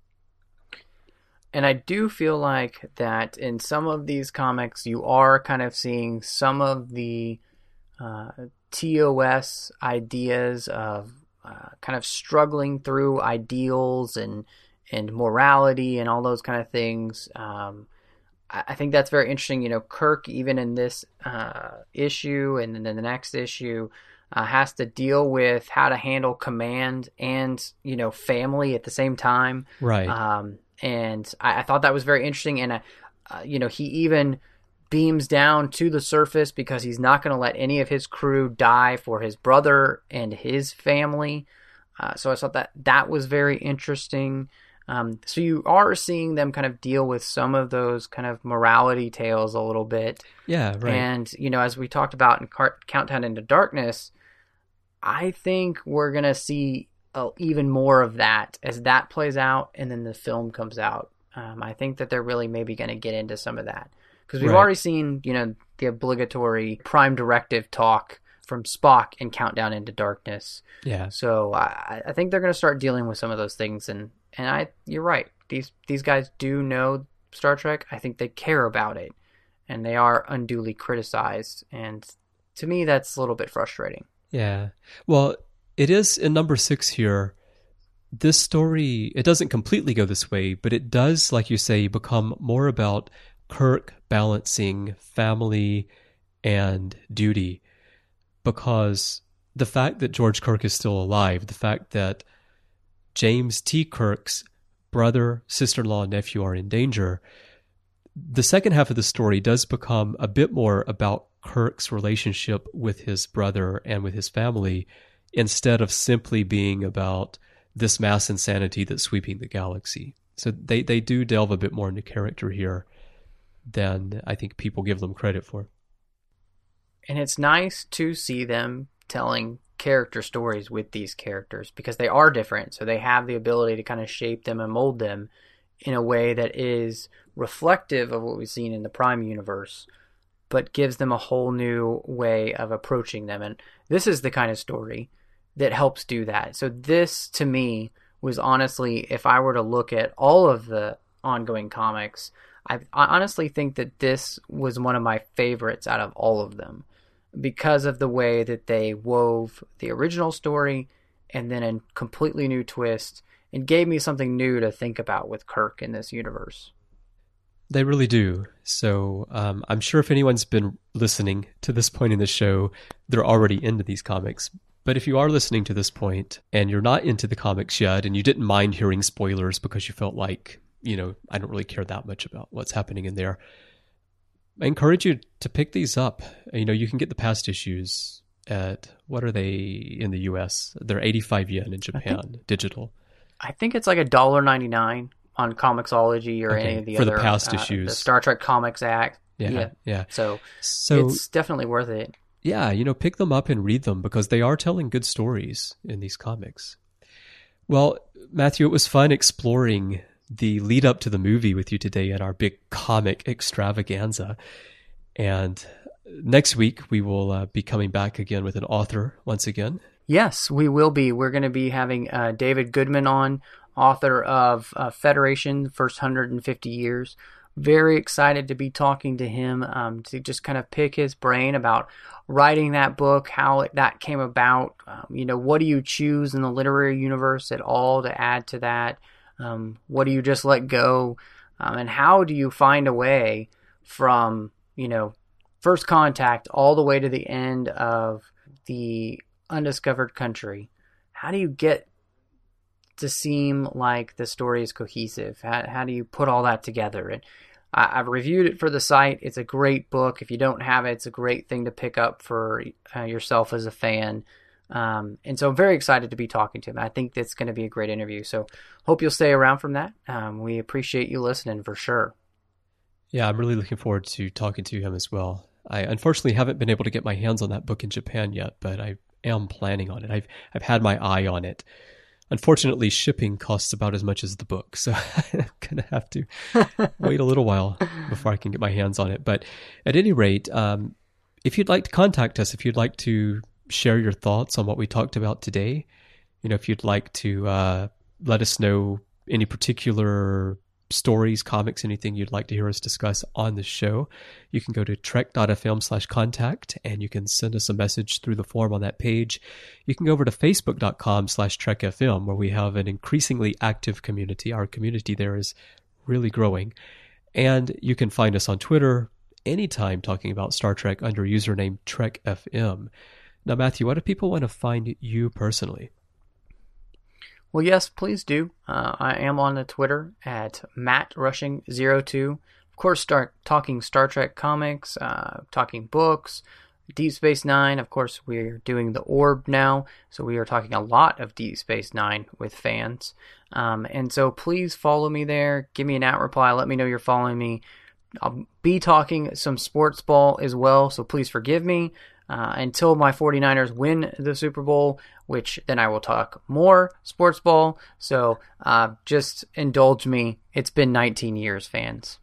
And I do feel like that in some of these comics, you are kind of seeing some of the uh, T O S ideas of uh, kind of struggling through ideals and and morality and all those kind of things. Um, I, I think that's very interesting. You know, Kirk, even in this uh, issue and then in the next issue, uh, has to deal with how to handle command and, you know, family at the same time. Right. Um, and I, I thought that was very interesting. And, uh, uh, you know, he even beams down to the surface because he's not going to let any of his crew die for his brother and his family. Uh, so I thought that that was very interesting. Um, so you are seeing them kind of deal with some of those kind of morality tales a little bit. Yeah, right. And, you know, as we talked about in Car- Countdown into Darkness, I think we're going to see uh, even more of that as that plays out and then the film comes out. Um, I think that they're really maybe going to get into some of that. Because we've Right. already seen, you know, the obligatory Prime Directive talk from Spock in Countdown into Darkness. Yeah. So I, I think they're going to start dealing with some of those things. And, and I, you're right. These these guys do know Star Trek. I think they care about it. And they are unduly criticized. And to me, that's a little bit frustrating. Yeah. Well, it is in number six here. This story, it doesn't completely go this way, but it does, like you say, become more about Kirk balancing family and duty, because the fact that George Kirk is still alive, the fact that James T. Kirk's brother, sister-in-law, and nephew are in danger, the second half of the story does become a bit more about Kirk's relationship with his brother and with his family, instead of simply being about this mass insanity that's sweeping the galaxy. So they, they do delve a bit more into character here than I think people give them credit for. And it's nice to see them telling character stories with these characters, because they are different. So they have the ability to kind of shape them and mold them in a way that is reflective of what we've seen in the Prime universe, but gives them a whole new way of approaching them. And this is the kind of story that helps do that. So this, to me, was honestly, if I were to look at all of the ongoing comics, I, I honestly think that this was one of my favorites out of all of them, because of the way that they wove the original story and then a completely new twist, and gave me something new to think about with Kirk in this universe. They really do. So um, I'm sure if anyone's been listening to this point in the show, they're already into these comics. But if you are listening to this point and you're not into the comics yet, and you didn't mind hearing spoilers because you felt like, you know, I don't really care that much about what's happening in there, I encourage you to pick these up. You know, you can get the past issues at, what are they in the U S? They're eighty-five yen in Japan, think, digital. I think it's like a one dollar ninety-nine on Comixology or okay, any of the for other the past uh, issues. The Star Trek Comics Act. Yeah, yeah. yeah. So, so it's definitely worth it. Yeah, you know, pick them up and read them, because they are telling good stories in these comics. Well, Matthew, it was fun exploring the lead up to the movie with you today at our big comic extravaganza. And next week, we will uh, be coming back again with an author once again. Yes, we will be. We're going to be having uh, David Goodman on, author of uh, Federation, First one hundred fifty Years. Very excited to be talking to him, um, to just kind of pick his brain about writing that book, how it, that came about. Um, you know, what do you choose in the literary universe at all to add to that? Um, what do you just let go? Um, and how do you find a way from, you know, first contact all the way to the end of the undiscovered country? How do you get to seem like the story is cohesive? How, how do you put all that together? And I, I've reviewed it for the site. It's a great book. If you don't have it, it's a great thing to pick up for uh, yourself as a fan. Um, and so I'm very excited to be talking to him. I think that's going to be a great interview. So hope you'll stay around from that. Um, we appreciate you listening for sure. Yeah, I'm really looking forward to talking to him as well. I unfortunately haven't been able to get my hands on that book in Japan yet, but I am planning on it. I've I've had my eye on it. Unfortunately, shipping costs about as much as the book, so I'm going to have to wait a little while before I can get my hands on it. But at any rate, um, if you'd like to contact us, if you'd like to share your thoughts on what we talked about today, you know, if you'd like to uh, let us know any particular stories, comics, anything you'd like to hear us discuss on the show, you can go to trek.fm slash contact and you can send us a message through the form on that page. You can go over to facebook.com slash trekfm, where we have an increasingly active community. Our community there is really growing. And you can find us on Twitter anytime talking about Star Trek under username TrekFM. Now, Matthew, what do people want to find you personally? Well, yes, please do. Uh, I am on the Twitter at Matt Rushing zero two. Of course, start talking Star Trek comics, uh, talking books, Deep Space Nine. Of course, we're doing the Orb now, so we are talking a lot of Deep Space Nine with fans. Um, and so please follow me there. Give me an at reply. Let me know you're following me. I'll be talking some sports ball as well, so please forgive me. Uh, until my 49ers win the Super Bowl, which then I will talk more sports ball. So uh, just indulge me. It's been nineteen years, fans.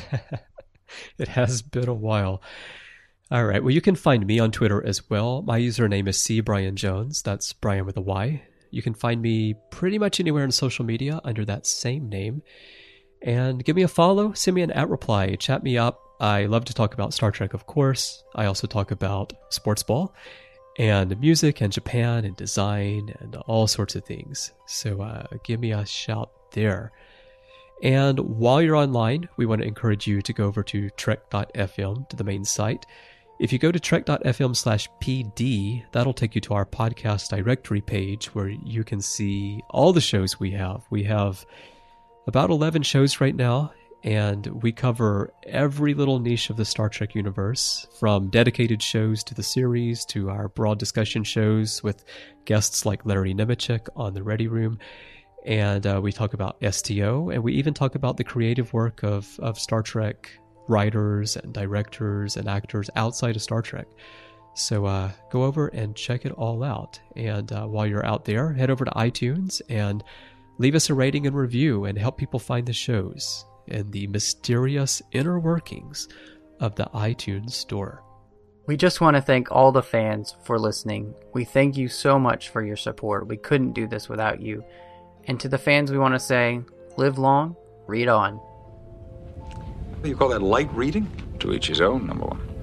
It has been a while. All right. Well, you can find me on Twitter as well. My username is C Brian Jones. That's Brian with a Y. You can find me pretty much anywhere in social media under that same name. And give me a follow. Send me an at reply. Chat me up. I love to talk about Star Trek, of course. I also talk about sports ball and music and Japan and design and all sorts of things. So uh, give me a shout there. And while you're online, we want to encourage you to go over to trek.fm, to the main site. If you go to trek.fm slash pd, that'll take you to our podcast directory page where you can see all the shows we have. We have about eleven shows right now, and we cover every little niche of the Star Trek universe, from dedicated shows to the series to our broad discussion shows with guests like Larry Nemechek on the Ready Room. And uh, we talk about S T O, and we even talk about the creative work of, of Star Trek writers and directors and actors outside of Star Trek. So uh, go over and check it all out. And uh, while you're out there, head over to iTunes and leave us a rating and review and help people find the shows and the mysterious inner workings of the iTunes store. We just want to thank all the fans for listening. We thank you so much for your support. We couldn't do this without you. And to the fans, we want to say, live long, read on. What do you call that, light reading? To each his own, number one.